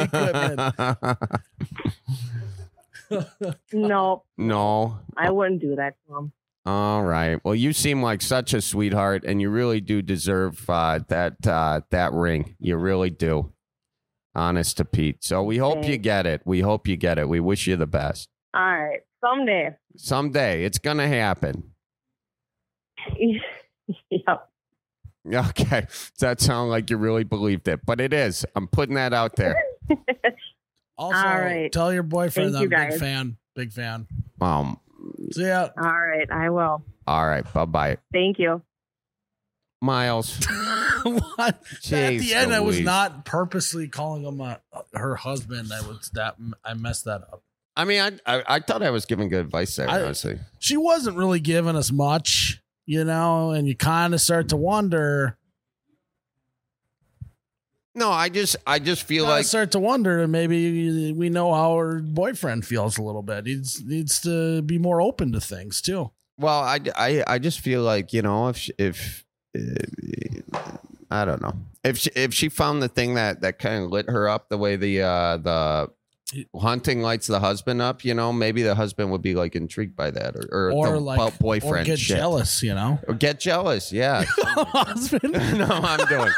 equipment. No, No. I wouldn't do that to him. All right. Well, you seem like such a sweetheart, and you really do deserve that ring. You really do. Honest to Pete. So we hope you get it. We hope you get it. We wish you the best. All right. Someday. Someday. It's going to happen. Yep. Okay. Does that sound like you really believed it? But it is. I'm putting that out there. Also, All right. tell your boyfriend Thank I'm you, a big guys. fan. Big fan. Um. See ya. All right. I will. All right. Bye-bye. Thank you. Miles. What? At Jeez the end, I was Louise. not purposely calling him her husband. I messed that up. I mean, I thought I was giving good advice there, honestly. She wasn't really giving us much, and you kind of start to wonder. No, I just feel like Start to wonder, and maybe we know how her boyfriend feels a little bit. He needs to be more open to things too. well, I just feel like, if I don't know. If she found the thing that kind of lit her up the way the hunting lights the husband up, maybe the husband would be like intrigued by that, or the like boyfriend or get shit. jealous, Or get jealous, yeah. husband. No, I'm doing.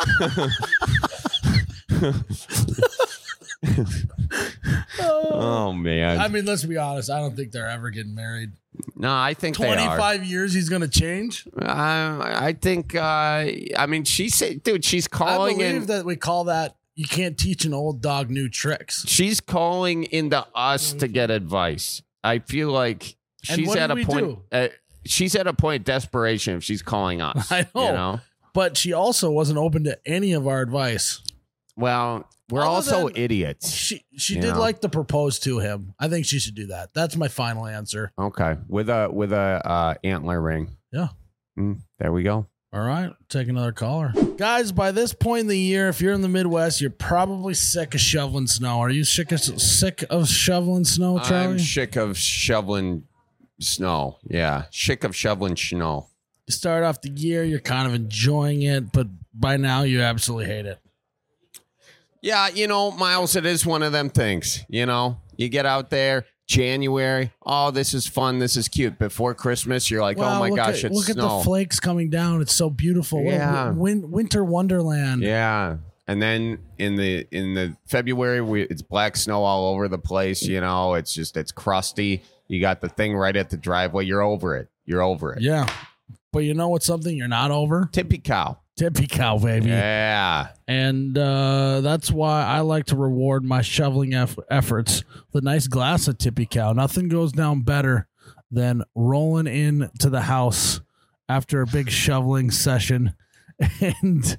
Oh man. I mean, let's be honest. I don't think they're ever getting married. No, I think they are. 25 years, he's going to change. I think. I mean, she said, dude, she's I calling believe in. that we call that you can't teach an old dog new tricks. She's calling into us to get advice. I feel like And she's what at did a we point. She's at a point of desperation if she's calling us. I know. You know? But she also wasn't open to any of our advice. Well, we're Other also than- idiots. She You did know? like to propose to him. I think she should do that. That's my final answer. Okay, with a antler ring. Yeah. There we go. All right, take another caller. Guys, by this point in the year, if you're in the Midwest, you're probably sick of shoveling snow. Are you sick of shoveling snow, Charlie? I'm sick of shoveling snow. Yeah, sick of shoveling snow. You start off the year, you're kind of enjoying it, but by now you absolutely hate it. Yeah, Miles, it is one of them things. You get out there, January, oh, this is fun, this is cute. Before Christmas, you're like, Wow, oh my look gosh, at, it's look at snow. the flakes coming down. It's so beautiful. What a Yeah. winter wonderland. Yeah. And then in the February, it's black snow all over the place. You know, it's crusty. You got the thing right at the driveway. You're over it. Yeah. But you know what's something you're not over? Tippy cow. Tippy cow, baby. Yeah. And that's why I like to reward my shoveling efforts with a nice glass of Tippy cow. Nothing goes down better than rolling into the house after a big shoveling session and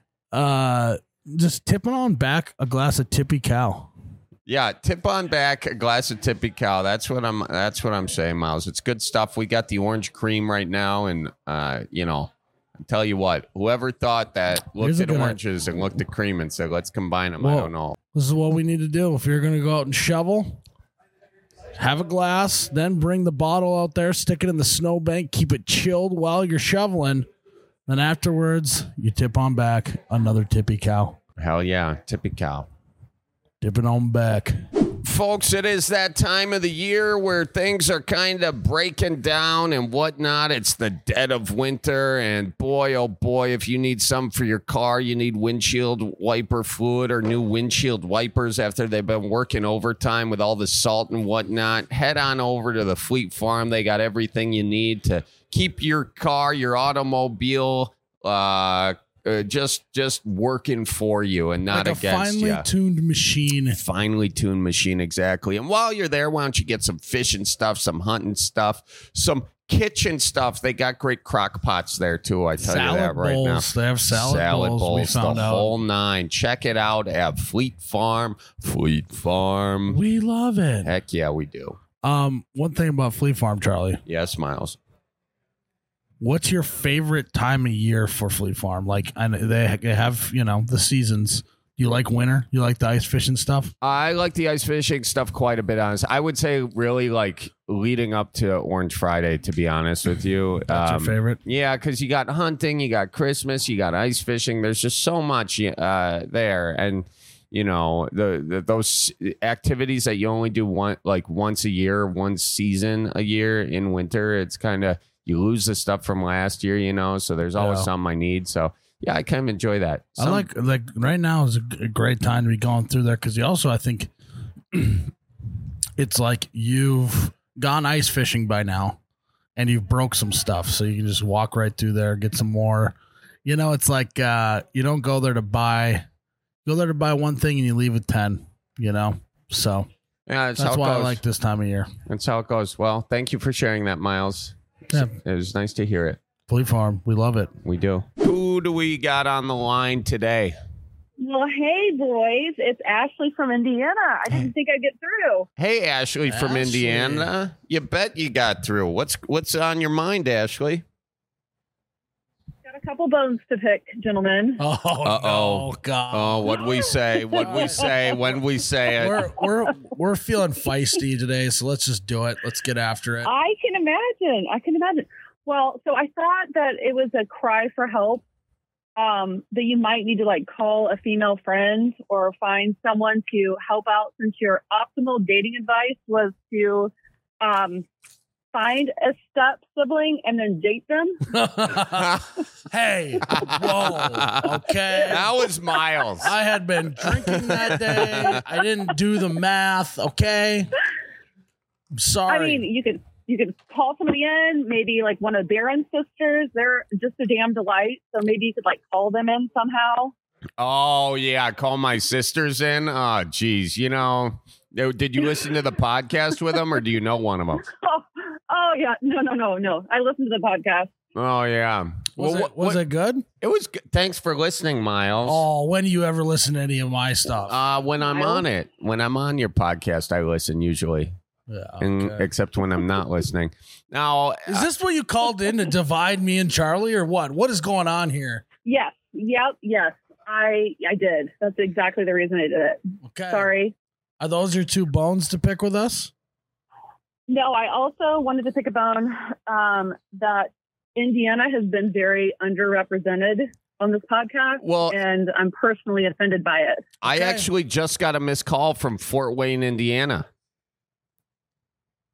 just tipping on back a glass of Tippy cow. Yeah, tip on back a glass of Tippy cow. That's what I'm saying, Miles. It's good stuff. We got the orange cream right now, and you know, I tell you what, whoever thought that looked at oranges and looked at cream and said, let's combine them, I don't know. This is what we need to do. If you're going to go out and shovel, have a glass, then bring the bottle out there, stick it in the snowbank, keep it chilled while you're shoveling. Then afterwards, you tip on back another Tippy cow. Hell yeah, Tippy cow. Dip it on back. Folks, it is that time of the year where things are kind of breaking down and whatnot. It's the dead of winter, and boy, oh boy, if you need some for your car, you need windshield wiper fluid or new windshield wipers after they've been working overtime with all the salt and whatnot, head on over to the Fleet Farm. They got everything you need to keep your car, your automobile, just working for you and not like against you. Finely tuned machine. Finely tuned machine, exactly. And while you're there, why don't you get some fishing stuff, some hunting stuff, some kitchen stuff? They got great crock pots there too. I tell you that right now. They have salad bowls. We found the out. whole nine. Check it out at Fleet Farm. Fleet Farm. We love it. Heck yeah, we do. One thing about Fleet Farm, Charlie. Yes, Miles. What's your favorite time of year for Fleet Farm? Like, they have, you know, the seasons. You like winter? You like the ice fishing stuff? I like the ice fishing stuff quite a bit, honest. I would say really like leading up to Orange Friday, to be honest with you. That's your favorite? Yeah, because you got hunting, you got Christmas, you got ice fishing. There's just so much there. And, you know, those activities that you only do once a year, one season a year in winter, it's kind of... You lose the stuff from last year, you know, so there's always something I need. So, yeah, I kind of enjoy that. I like right now is a great time to be going through there because you also, I think, it's like you've gone ice fishing by now and you've broke some stuff. So you can just walk right through there, get some more. You know, it's like you don't go there to buy. Go there to buy one thing and you leave with 10, you know. So, yeah, that's why I like this time of year. That's how it goes. Well, thank you for sharing that, Miles. Yeah. It was nice to hear it. Fleet Farm, we love it. We do. Who do we got on the line today? Well, hey, boys. It's Ashley from Indiana. I didn't think I'd get through. Hey, Ashley from Ashley. Indiana. You bet you got through. What's on your mind, Ashley? Got a couple bones to pick, gentlemen. Oh, no, God. Oh, what'd we say? What'd we say when we say it? We're feeling feisty today, so let's just do it. Let's get after it. I can imagine. Well, so I thought that it was a cry for help, that you might need to like call a female friend or find someone to help out, since your optimal dating advice was to find a step sibling and then date them. Hey, whoa, okay. That was Miles. I had been drinking that day. I didn't do the math, okay? I'm sorry. I mean, you could call somebody in, maybe like one of Darren's sisters. They're just a damn delight. So maybe you could like call them in somehow. Oh, yeah. Call my sisters in. Oh, geez. You know, did you listen to the podcast with them or do you know one of them? Oh yeah. No. I listened to the podcast. Oh, yeah. Was it good? It was good. Thanks for listening, Miles. Oh, when do you ever listen to any of my stuff? When I'm on it. When I'm on your podcast, I listen usually. Yeah, Except when I'm not listening. Now, is this what you called in to divide me and Charlie, or what? What is going on here? Yes. Yep. Yes. I did. That's exactly the reason I did it. Okay. Sorry. Are those your two bones to pick with us? No, I also wanted to pick a bone that Indiana has been very underrepresented on this podcast. Well, and I'm personally offended by it. I actually just got a missed call from Fort Wayne, Indiana.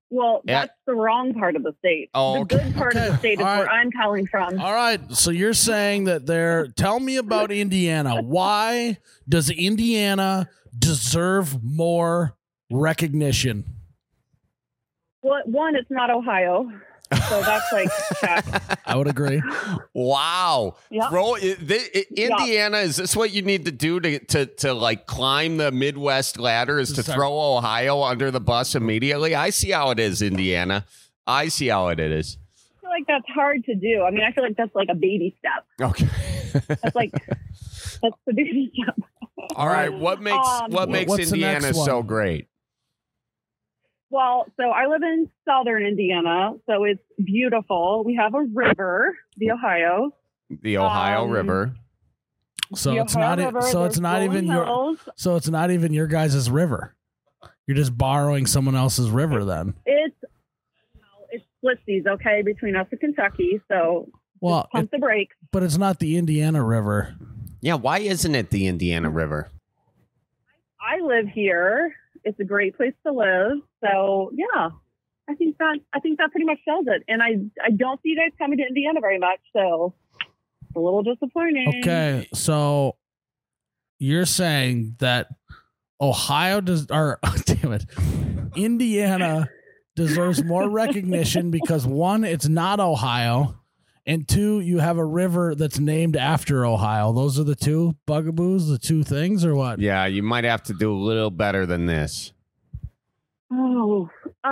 Well, Yeah. that's the wrong part of the state. Oh, the okay. good part of the state is All where right. I'm calling from. All right. So you're saying that tell me about Indiana. Why does Indiana deserve more recognition? Well, one, it's not Ohio. So that's like check. I would agree. Wow. Yep. Indiana, is this what you need to do to like climb the Midwest ladder, is to throw Ohio under the bus immediately? I see how it is, Indiana. I see how it is. I feel like that's hard to do. I mean, I feel like that's like a baby step. Okay. That's the baby step. All right. What makes what's the Indiana next one? so great? Well, so I live in southern Indiana, so it's beautiful. We have a river, the Ohio. The Ohio River. So The it's Ohio not. River, So it's there's not even rolling your. hills. So it's not even your guys' river. You're just borrowing someone else's river. Then. It's splitsies, okay, between us and Kentucky. So Well, pump the brakes. but it's not the Indiana River. Yeah. Why isn't it the Indiana River? I live here. It's a great place to live. So yeah, I think that pretty much sells it. And I don't see you guys coming to Indiana very much, so it's a little disappointing. Okay, so you're saying that Ohio damn it, Indiana deserves more recognition because one, it's not Ohio, and two, you have a river that's named after Ohio. Those are the two bugaboos, the two things, or what? Yeah, you might have to do a little better than this. Oh,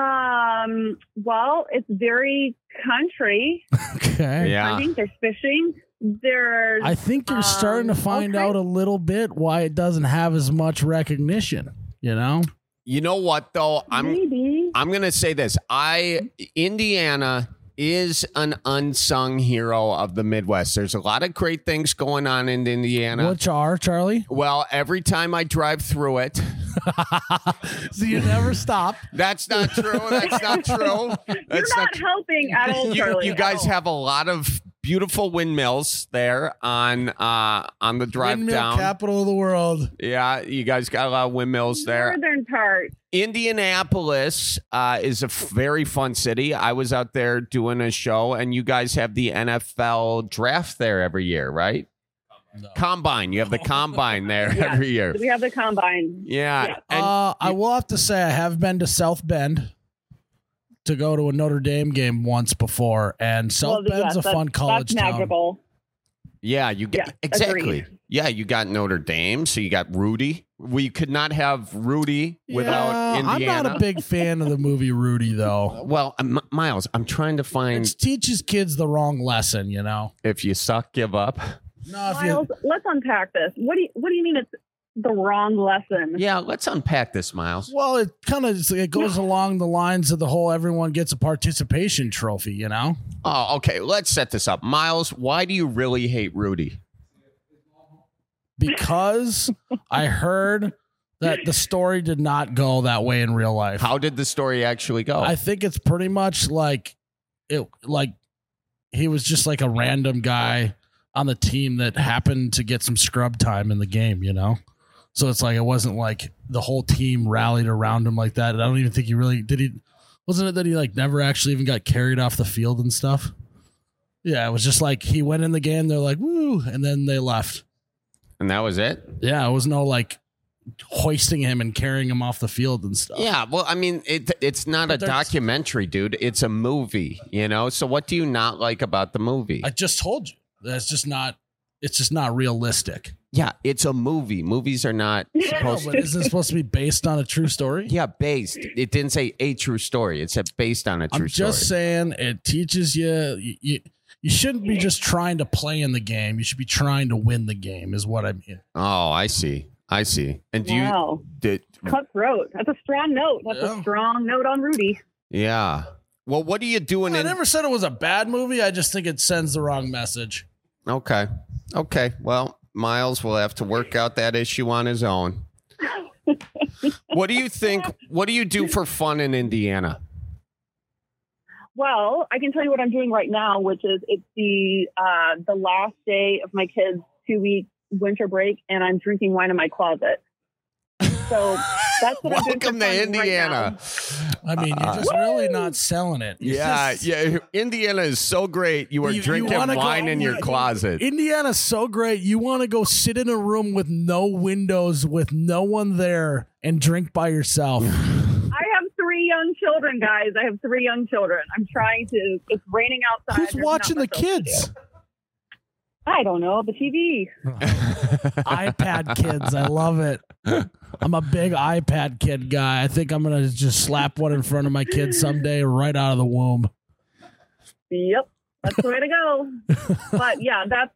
well, it's very country. Okay. Yeah. Hunting, there's fishing. There's I think you're starting to find okay. out a little bit why it doesn't have as much recognition, you know? You know what though? maybe. I'm gonna say this. Indiana is an unsung hero of the Midwest. There's a lot of great things going on in Indiana. Which are, Charlie? Well, every time I drive through it, So you never stop. that's not true. That's not true. You're That's not helping at all, Charlie. you at guys all. have a lot of beautiful windmills there on the drive Windmill down. capital of the world. Yeah, you guys got a lot of windmills there. Northern part. Indianapolis is a very fun city. I was out there doing a show, and you guys have the NFL draft there every year, right? No. Combine. You have the combine there Yeah. every year. We have the combine. Yeah. Yeah. And I will have to say I have been to South Bend to go to a Notre Dame game once before, and South Bend's a fun college That's town. magical. yeah, you get Yeah, exactly. agreed. Yeah, you got Notre Dame, so you got Rudy. We could not have Rudy without Yeah, Indiana. I'm not a big fan of the movie Rudy, though. Well, Miles, I'm trying to find It teaches kids the wrong lesson, you know. if you suck, give up. No, if Miles, let's unpack this. What do you mean it's the wrong lesson? Yeah, let's unpack this, Miles. well, it kind of it goes along the lines of the whole everyone gets a participation trophy, you know. Oh, okay. Let's set this up. Miles, why do you really hate Rudy? Because I heard that the story did not go that way in real life. How did the story actually go? I think it's pretty much like he was just like a random guy on the team that happened to get some scrub time in the game, you know? So it's like it wasn't like the whole team rallied around him like that. And I don't even think he really did. Wasn't it that he like never actually even got carried off the field and stuff? Yeah, it was just like he went in the game, they're like, woo, and then they left. and that was it? Yeah, it was no like hoisting him and carrying him off the field and stuff. Yeah, well, I mean, it's not a there's- documentary, dude. It's a movie, you know? So what do you not like about the movie? I just told you. It's just not realistic. Yeah, it's a movie. Movies are not No, supposed but to. isn't it supposed to be based on a true story? Yeah, based. It didn't say a true story. It said based on a true I'm just story. saying it teaches you shouldn't be just trying to play in the game. You should be trying to win the game is what I mean. Oh, I see. And do Wow. you did? Cutthroat. That's a strong note. That's Yeah. a strong note on Rudy. Yeah. Well, what are you doing I in? never said it was a bad movie. I just think it sends the wrong message. Okay. Well, Miles will have to work out that issue on his own. What do you think? What do you do for fun in Indiana? Well, I can tell you what I'm doing right now, which is it's the last day of my kids' 2-week winter break, and I'm drinking wine in my closet. So that's what I'm doing for Welcome to fun Indiana. Right I mean, you're just really not selling it. It's Yeah, just- yeah. Indiana is so great. You are You drinking wanna go- wine in your closet. Indiana's so great. You want to go sit in a room with no windows, with no one there, and drink by yourself. I have 3 young children, guys. I have 3 young children. I'm trying to. It's raining outside. Who's There's watching not the much else to kids? do. I don't know. The TV. iPad kids. I love it. I'm a big iPad kid guy. I think I'm going to just slap one in front of my kids someday right out of the womb. Yep, that's the way to go. But yeah, that's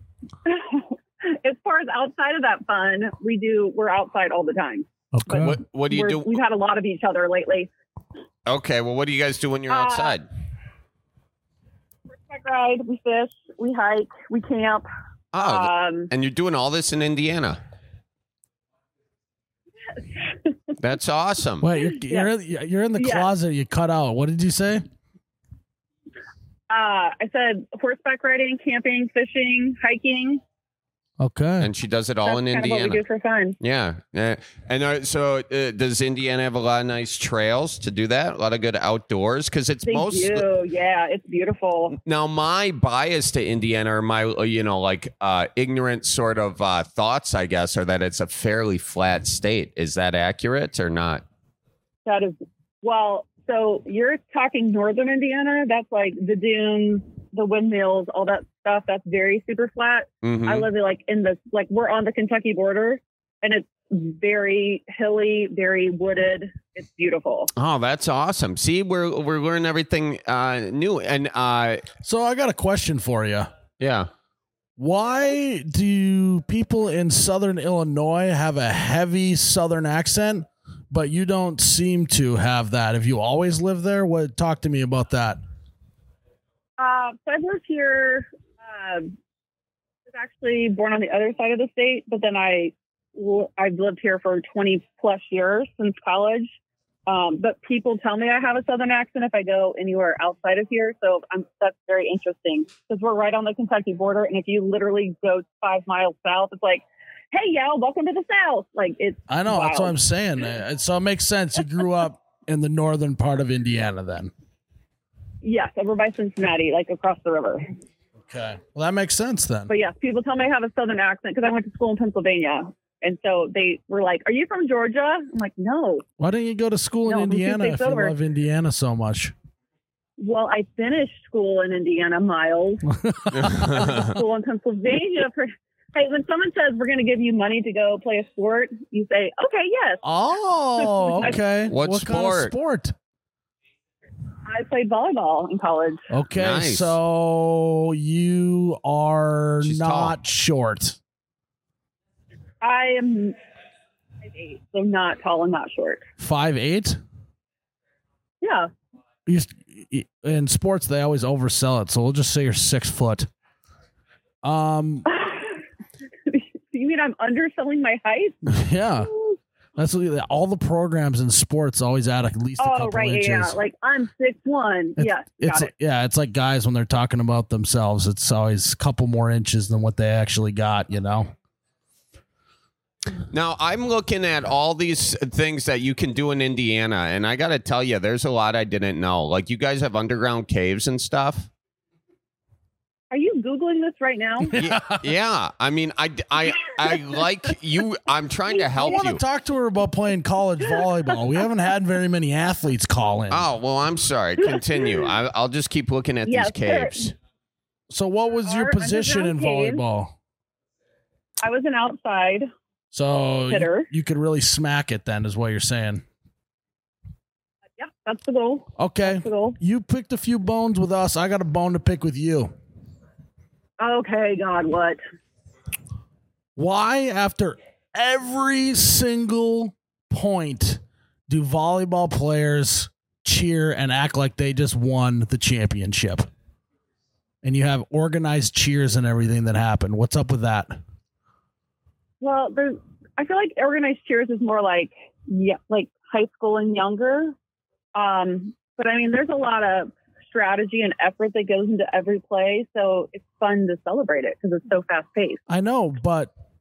as far as outside of that fun, we're outside all the time. Okay. What do you do? We've had a lot of each other lately. Okay, well, what do you guys do when you're outside? Horseback ride, we fish, we hike, we camp. Oh, and you're doing all this in Indiana. That's awesome. Wait, you're in the Yes. closet. You cut out. What did you say? I said horseback riding, camping, fishing, hiking. Okay. And she does it all That's in kind Indiana. of what we do for fun. Yeah. And so does Indiana have a lot of nice trails to do that? A lot of good outdoors? Because it's They mostly. do, yeah. It's beautiful. Now, my bias to Indiana or my, ignorant sort of thoughts, I guess, are that it's a fairly flat state. Is that accurate or not? That is well. So you're talking northern Indiana. That's like the dunes, the windmills, all that stuff. That's very super flat. Mhm. I live we're on the Kentucky border, and it's very hilly, very wooded. It's beautiful. Oh, that's awesome. See, we're learning everything new. And So I got a question for you. yeah. Why do people in Southern Illinois have a heavy Southern accent, but you don't seem to have that? Have you always lived there? Talk to me about that. So I've lived here. I was actually born on the other side of the state, but then I've lived here for 20 plus years since college. But people tell me I have a Southern accent if I go anywhere outside of here. So that's very interesting because we're right on the Kentucky border. And if you literally go 5 miles south, it's like, hey, y'all, welcome to the South. Like it's I know. That's what wild. I'm saying. So it makes sense. You grew up in the northern part of Indiana then. Yes, over by Cincinnati, like across the river. Okay. Well, that makes sense then. But yes, people tell me I have a Southern accent because I went to school in Pennsylvania. And so they were like, are you from Georgia? I'm like, no. Why didn't you go to school in No, I'm two Indiana states if you over. love Indiana so much? Well, I finished school in Indiana, Miles. School in Pennsylvania. Hey, when someone says we're going to give you money to go play a sport, you say, okay, yes. Oh, okay. What kind of sport? sport? I played volleyball in college. Okay, Nice. so you are She's not tall. short. I am 5'8", so not tall and not short. 5'8"? Yeah. In sports, they always oversell it, so we'll just say you're 6 foot. You mean I'm underselling my height? Yeah. That's what, all the programs in sports always add at least a couple Right. inches. Yeah. Like I'm 6'1". Yeah. It's Got it. it's like guys when they're talking about themselves, it's always a couple more inches than what they actually got, you know? Now, I'm looking at all these things that you can do in Indiana, and I got to tell you, there's a lot I didn't know. Like, you guys have underground caves and stuff. Are you Googling this right now? Yeah. I mean, I like you. I'm trying to I help want you. to talk to her about playing college volleyball. We haven't had very many athletes call in. Oh, well, I'm sorry. Continue. I'll just keep looking at Yes, these caves. So what was your Our position in underground caves. volleyball? I was an outside So hitter. you could really smack it then, is what you're saying. Yep, that's the goal. Okay. That's the goal. You picked a few bones with us. I got a bone to pick with you. Okay, God, what? Why, after every single point, do volleyball players cheer and act like they just won the championship? And you have organized cheers and everything that happened. What's up with that? Well, I feel like organized cheers is more like high school and younger. But I mean, there's a lot of strategy and effort that goes into every play, so it's fun to celebrate it because it's so fast paced. I know, but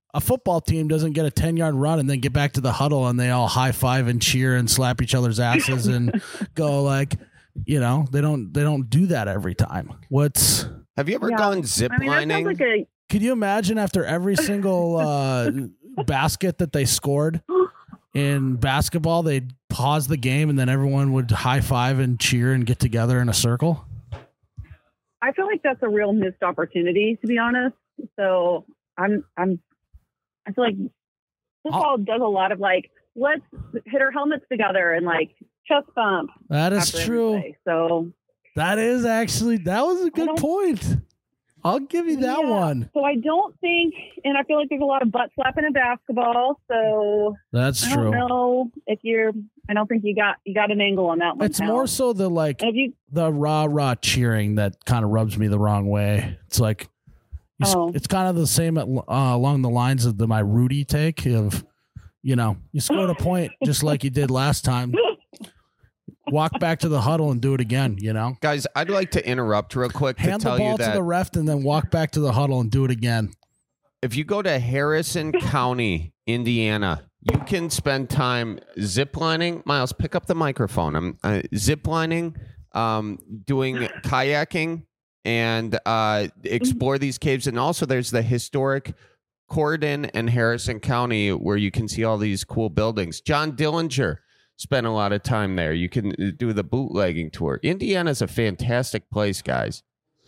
a football team doesn't get a 10-yard run and then get back to the huddle and they all high five and cheer and slap each other's asses and go like, they don't do that every time. Have you ever gone zip I mean, that sounds lining? like a Could you imagine after every single basket that they scored in basketball, they'd pause the game and then everyone would high five and cheer and get together in a circle? I feel like that's a real missed opportunity, to be honest. So I feel like football does a lot of like, let's hit our helmets together and like chest bump. That is after every true. play. So That was a good point. I'll give you that one. So I don't think, and I feel like there's a lot of butt slapping in basketball. So That's I true. don't know if I don't think you got an angle on that one. It's pal. more so the like Have you? the rah cheering that kind of rubs me the wrong way. It's like it's kind of the same along the lines of my Rudy take of, you scored a point just like you did last time. Walk back to the huddle and do it again, Guys, I'd like to interrupt real quick Hand to tell the ball you to that the ref and then walk back to the huddle and do it again. if you go to Harrison County, Indiana, you can spend time ziplining. Miles, pick up the microphone. I'm ziplining, doing kayaking, and explore these caves. And also, there's the historic Corydon and Harrison County where you can see all these cool buildings. John Dillinger spent a lot of time there. You can do the bootlegging tour. Indiana's a fantastic place, guys.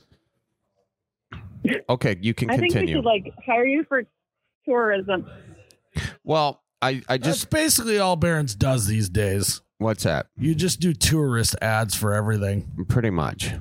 Okay, you can I think we continue. should hire you for tourism. Well, I That's just basically all Barron's does these days. what's that? You just do tourist ads for everything. Pretty much.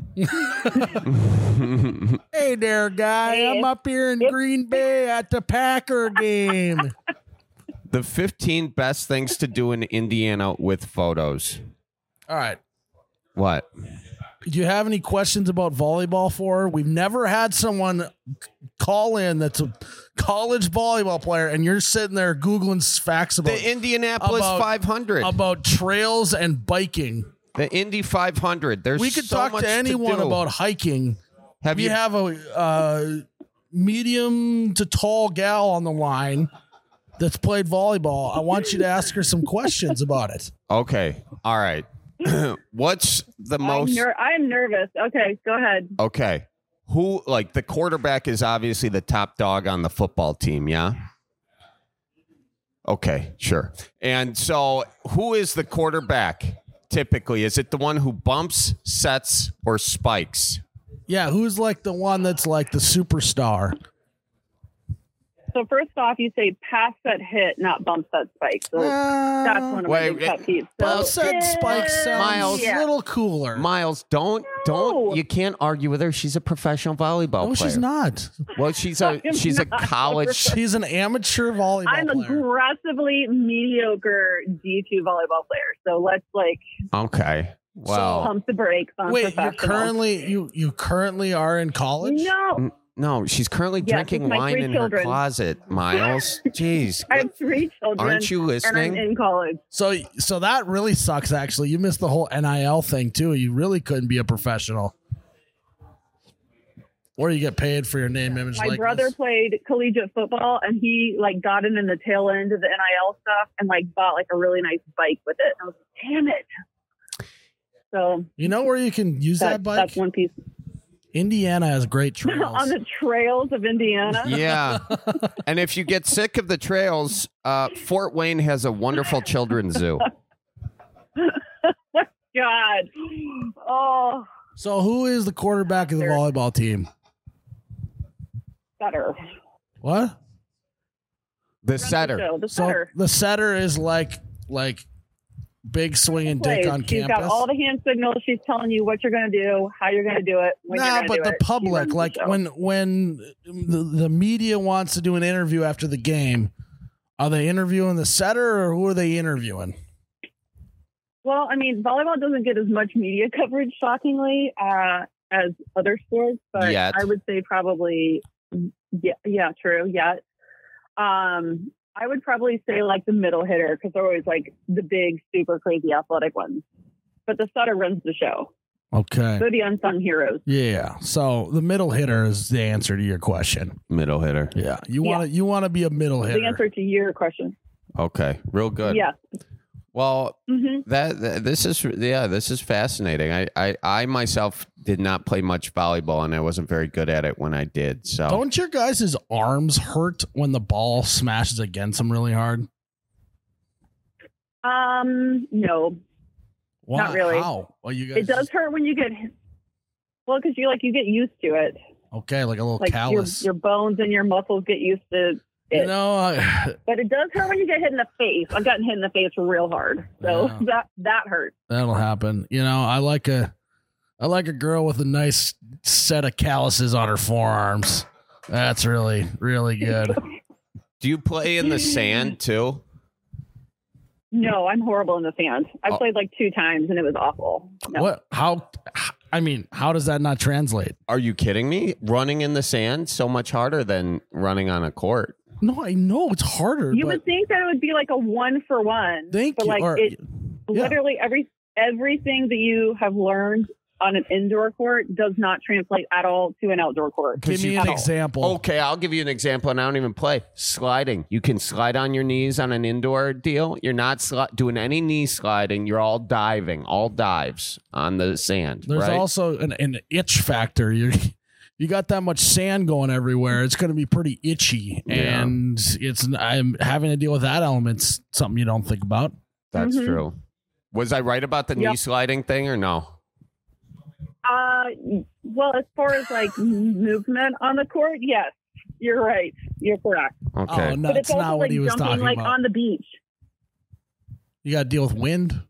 Hey there, guy. Hey. I'm up here in Green Bay at the Packer game. The 15 best things to do in Indiana with photos. All right. What? Do you have any questions about volleyball for her? We've never had someone call in that's a college volleyball player, and you're sitting there Googling facts about The Indianapolis about- 500. about trails and biking. The Indy 500. There's We could so talk much to anyone do. about hiking. Have We you have a medium to tall gal on the line that's played volleyball. I want you to ask her some questions about it. Okay. All right. What's the most I'm nervous. Okay, go ahead. Okay. Who the quarterback is obviously the top dog on the football team, yeah? Okay, sure. And so who is the quarterback typically? Is it the one who bumps, sets, or spikes? Yeah, who's like the one that's like the superstar? So first off, you say pass that hit, not bump that spike. So that's one of my Wait, big pet peeves. Well, So, said spike sounds Miles. a little cooler. Miles, don't you can't argue with her. She's a professional volleyball No, player. she's not. Well, she's I'm a not. college. She's an amateur volleyball I'm player. aggressively mediocre D2 volleyball player. So let's Okay. Well, pump the brakes on Wait, you're professional. you currently are in college? No, no, she's currently Yes, drinking with my wine 3 in children. her closet, Miles. Jeez. I have 3 children. Aren't you And listening? I'm in college. So that really sucks. Actually, you missed the whole NIL thing too. You really couldn't be a professional, or you get paid for your name, image, My likeness. brother played collegiate football, and he got in the tail end of the NIL stuff and bought a really nice bike with it. And I was like, damn it. So You know where you can use that bike? that's one piece. Indiana has great trails. On the trails of Indiana. Yeah. And if you get sick of the trails, Fort Wayne has a wonderful children's zoo. God. Oh, So who is the quarterback of the volleyball team? better. What? The setter. So, the So setter. the setter is like big swinging dick on She's campus. got all the hand signals. She's telling you what you're going to do, how you're going to do it, when you're Nah, going to but do the it. She public, runs the show. when the media wants to do an interview after the game, are they interviewing the setter or who are they interviewing? Well, I mean, volleyball doesn't get as much media coverage, shockingly, as other sports, but Yet. I would say probably, yeah, true, yet. I would probably say the middle hitter, because they're always the big, super crazy athletic ones. But the setter runs the show. Okay. They're the unsung heroes. Yeah. So the middle hitter is the answer to your question. Middle hitter. Yeah. You want to be a middle hitter. The answer to your question. Okay. Real good. Yeah. Well, Mm-hmm. this is fascinating. I myself did not play much volleyball, and I wasn't very good at it when I did. So Don't your guys' arms hurt when the ball smashes against them really hard? No, Why? Not really. How? Well, you guys. it does hurt when you get. Well, because you get used to it. Okay, like a little Like callus. your bones and your muscles get used to it. You know, But it does hurt when you get hit in the face. I've gotten hit in the face real hard, so Yeah. that hurts. that'll happen. You know, I like a girl with a nice set of calluses on her forearms. That's really, really good. do you play in the sand too? No, I'm horrible in the sand. I played like 2 times and it was awful. No. What? How? I mean, how does that not translate? Are you kidding me? Running in the sand so much harder than running on a court. No, I know it's harder. You but would think that it would be like a 1-for-1. Thank but you. like Or- it yeah. literally everything that you have learned on an indoor court does not translate at all to an outdoor court. Give me At an all. example. Okay, I'll give you an example, and I don't even play. Sliding. You can slide on your knees on an indoor deal. You're not doing any knee sliding. You're all diving, all dives on the sand. There's right? also an itch factor. You got that much sand going everywhere. It's going to be pretty itchy, Yeah. and I'm having to deal with that element's something you don't think about. That's Mhm. true. Was I right about the knee Yep. sliding thing or no? Well, as far as like movement on the court, yes, you're right. You're correct. Okay. Oh, no, But it's that's also not like what he was jumping talking like about. on the beach. You got to deal with wind.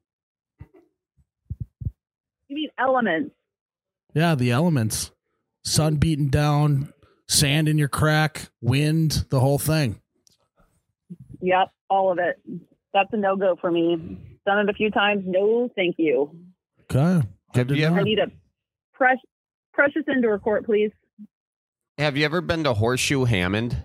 You mean elements? Yeah, the elements. Sun beating down, sand in your crack, wind, the whole thing. Yep, all of it. That's a no-go for me. Done it a few times. No, thank you. Okay. Have Good to you know. I need a precious indoor court, please. Have you ever been to Horseshoe Hammond?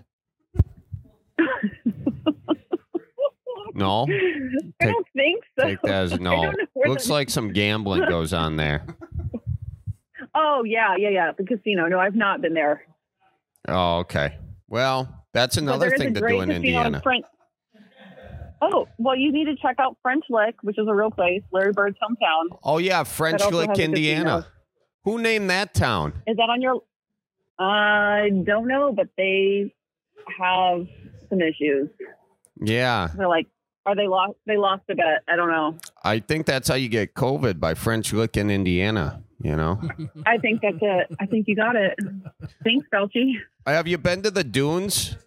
No? I don't think so. Take that as a I no. don't know where Looks that- like some gambling goes on there. Oh, yeah. The casino. No, I've not been there. Oh, okay. Well, that's But another there is thing a to great do in casino Indiana. French. Oh, well, you need to check out French Lick, which is a real place, Larry Bird's hometown. Oh, yeah, French That also Lick, has a Indiana. casino. Who named that town? Is that on your? I don't know, but they have some issues. Yeah, They're like, are they lost? They lost a bet. I don't know. I think that's how you get COVID, by French Lick in Indiana, you know? I think that's it. I think you got it. Thanks, Felchie. Have you been to the dunes?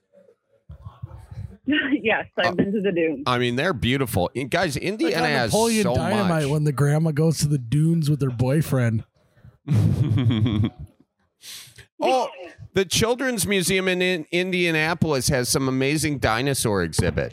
Yes, I've been to the dunes. I mean, they're beautiful. Guys, Like Indiana on has Napoleon so Dynamite much. when the grandma goes to the dunes with her boyfriend. Oh, the Children's Museum in Indianapolis has some amazing dinosaur exhibit.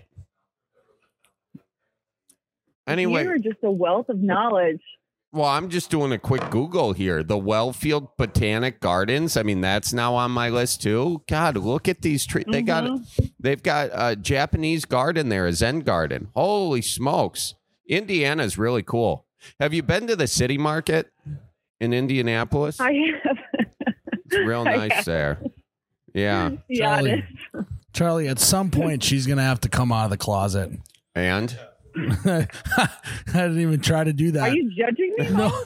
Anyway, You're just a wealth of knowledge. well, I'm just doing a quick Google here. The Wellfield Botanic Gardens. I mean, that's now on my list too. God, look at these trees. They've got a Japanese garden there, a Zen garden. Holy smokes. Indiana's really cool. Have you been to the city market in Indianapolis? I have. It's real nice there. Yeah. Yeah, Charlie. it is. Charlie, at some point, she's going to have to come out of the closet. And I didn't even try to do that. Are you judging me? No.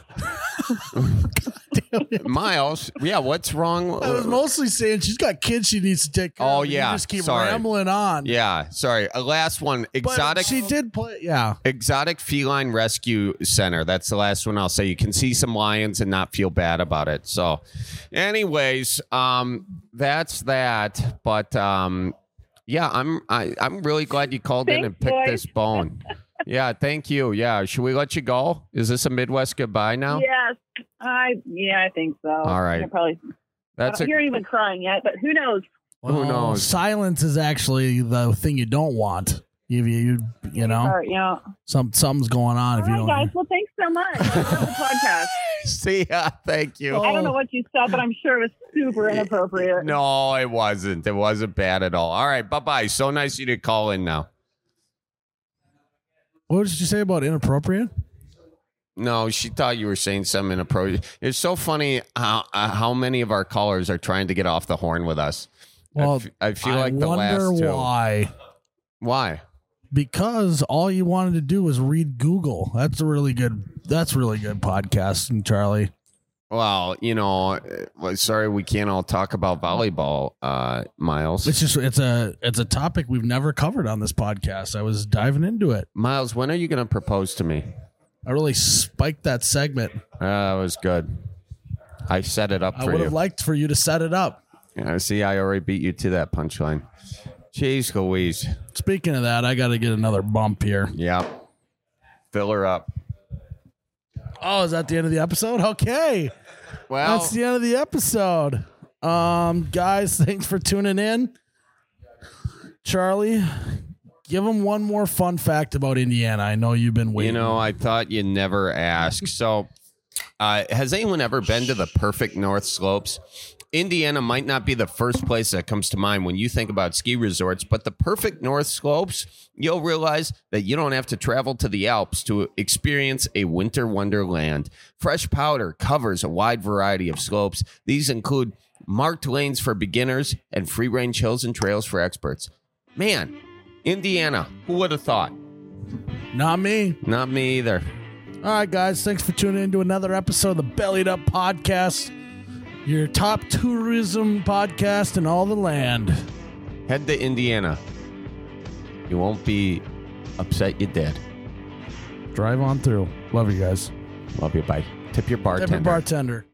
Miles, yeah, what's wrong? I was mostly saying she's got kids she needs to take care Oh, of. You yeah, just keep sorry. rambling on. Yeah, sorry. Last one. But Exotic. she did play. Yeah. Exotic Feline Rescue Center. That's the last one I'll say. You can see some lions and not feel bad about it. So, anyways, that's that. But yeah, I'm really glad you called in and Thanks, picked boys. this bone. Yeah, thank you. Yeah, should we let you go? Is this a Midwest goodbye now? Yes, I think so. All right. I probably. That's I don't hear even crying yet, but who knows? Who knows? Silence is actually the thing you don't want. You know, All right, yeah. something's going on All if you right, don't. guys. Well, thanks so much. I love the podcast. See ya. Thank you. I don't know what you said, but I'm sure it was super inappropriate. No, it wasn't. It wasn't bad at all. All right, bye-bye. So nice of you to call in now. What did you say about inappropriate? No, she thought you were saying something inappropriate. It's so funny how many of our callers are trying to get off the horn with us. Well, I feel like the last wonder two. why. Why? Because all you wanted to do was read Google. That's really good podcasting, Charlie. Well, sorry we can't all talk about volleyball, Miles. It's a topic we've never covered on this podcast. I was diving into it. Miles, when are you going to propose to me? I really spiked that segment. That was good. I set it up for you. I would have liked for you to set it up. Yeah, see, I already beat you to that punchline. Jeez Louise. Speaking of that, I got to get another bump here. Yep. Fill her up. Oh, is that the end of the episode? Okay. Well, that's the end of the episode. Guys, thanks for tuning in. Charlie, give them one more fun fact about Indiana. I know you've been waiting. I thought you'd never ask. So, has anyone ever been to the Perfect North Slopes? Indiana might not be the first place that comes to mind when you think about ski resorts, but the Perfect North Slopes, you'll realize that you don't have to travel to the Alps to experience a winter wonderland. Fresh Powder covers a wide variety of slopes. These include marked lanes for beginners and free-range hills and trails for experts. Man, Indiana, who would have thought? Not me. Not me either. All right, guys, thanks for tuning in to another episode of the Bellied Up Podcast. Your top tourism podcast in all the land. Head to Indiana. You won't be upset you did. Drive on through. Love you guys. Love you. Bye. Tip your bartender. Tip your bartender.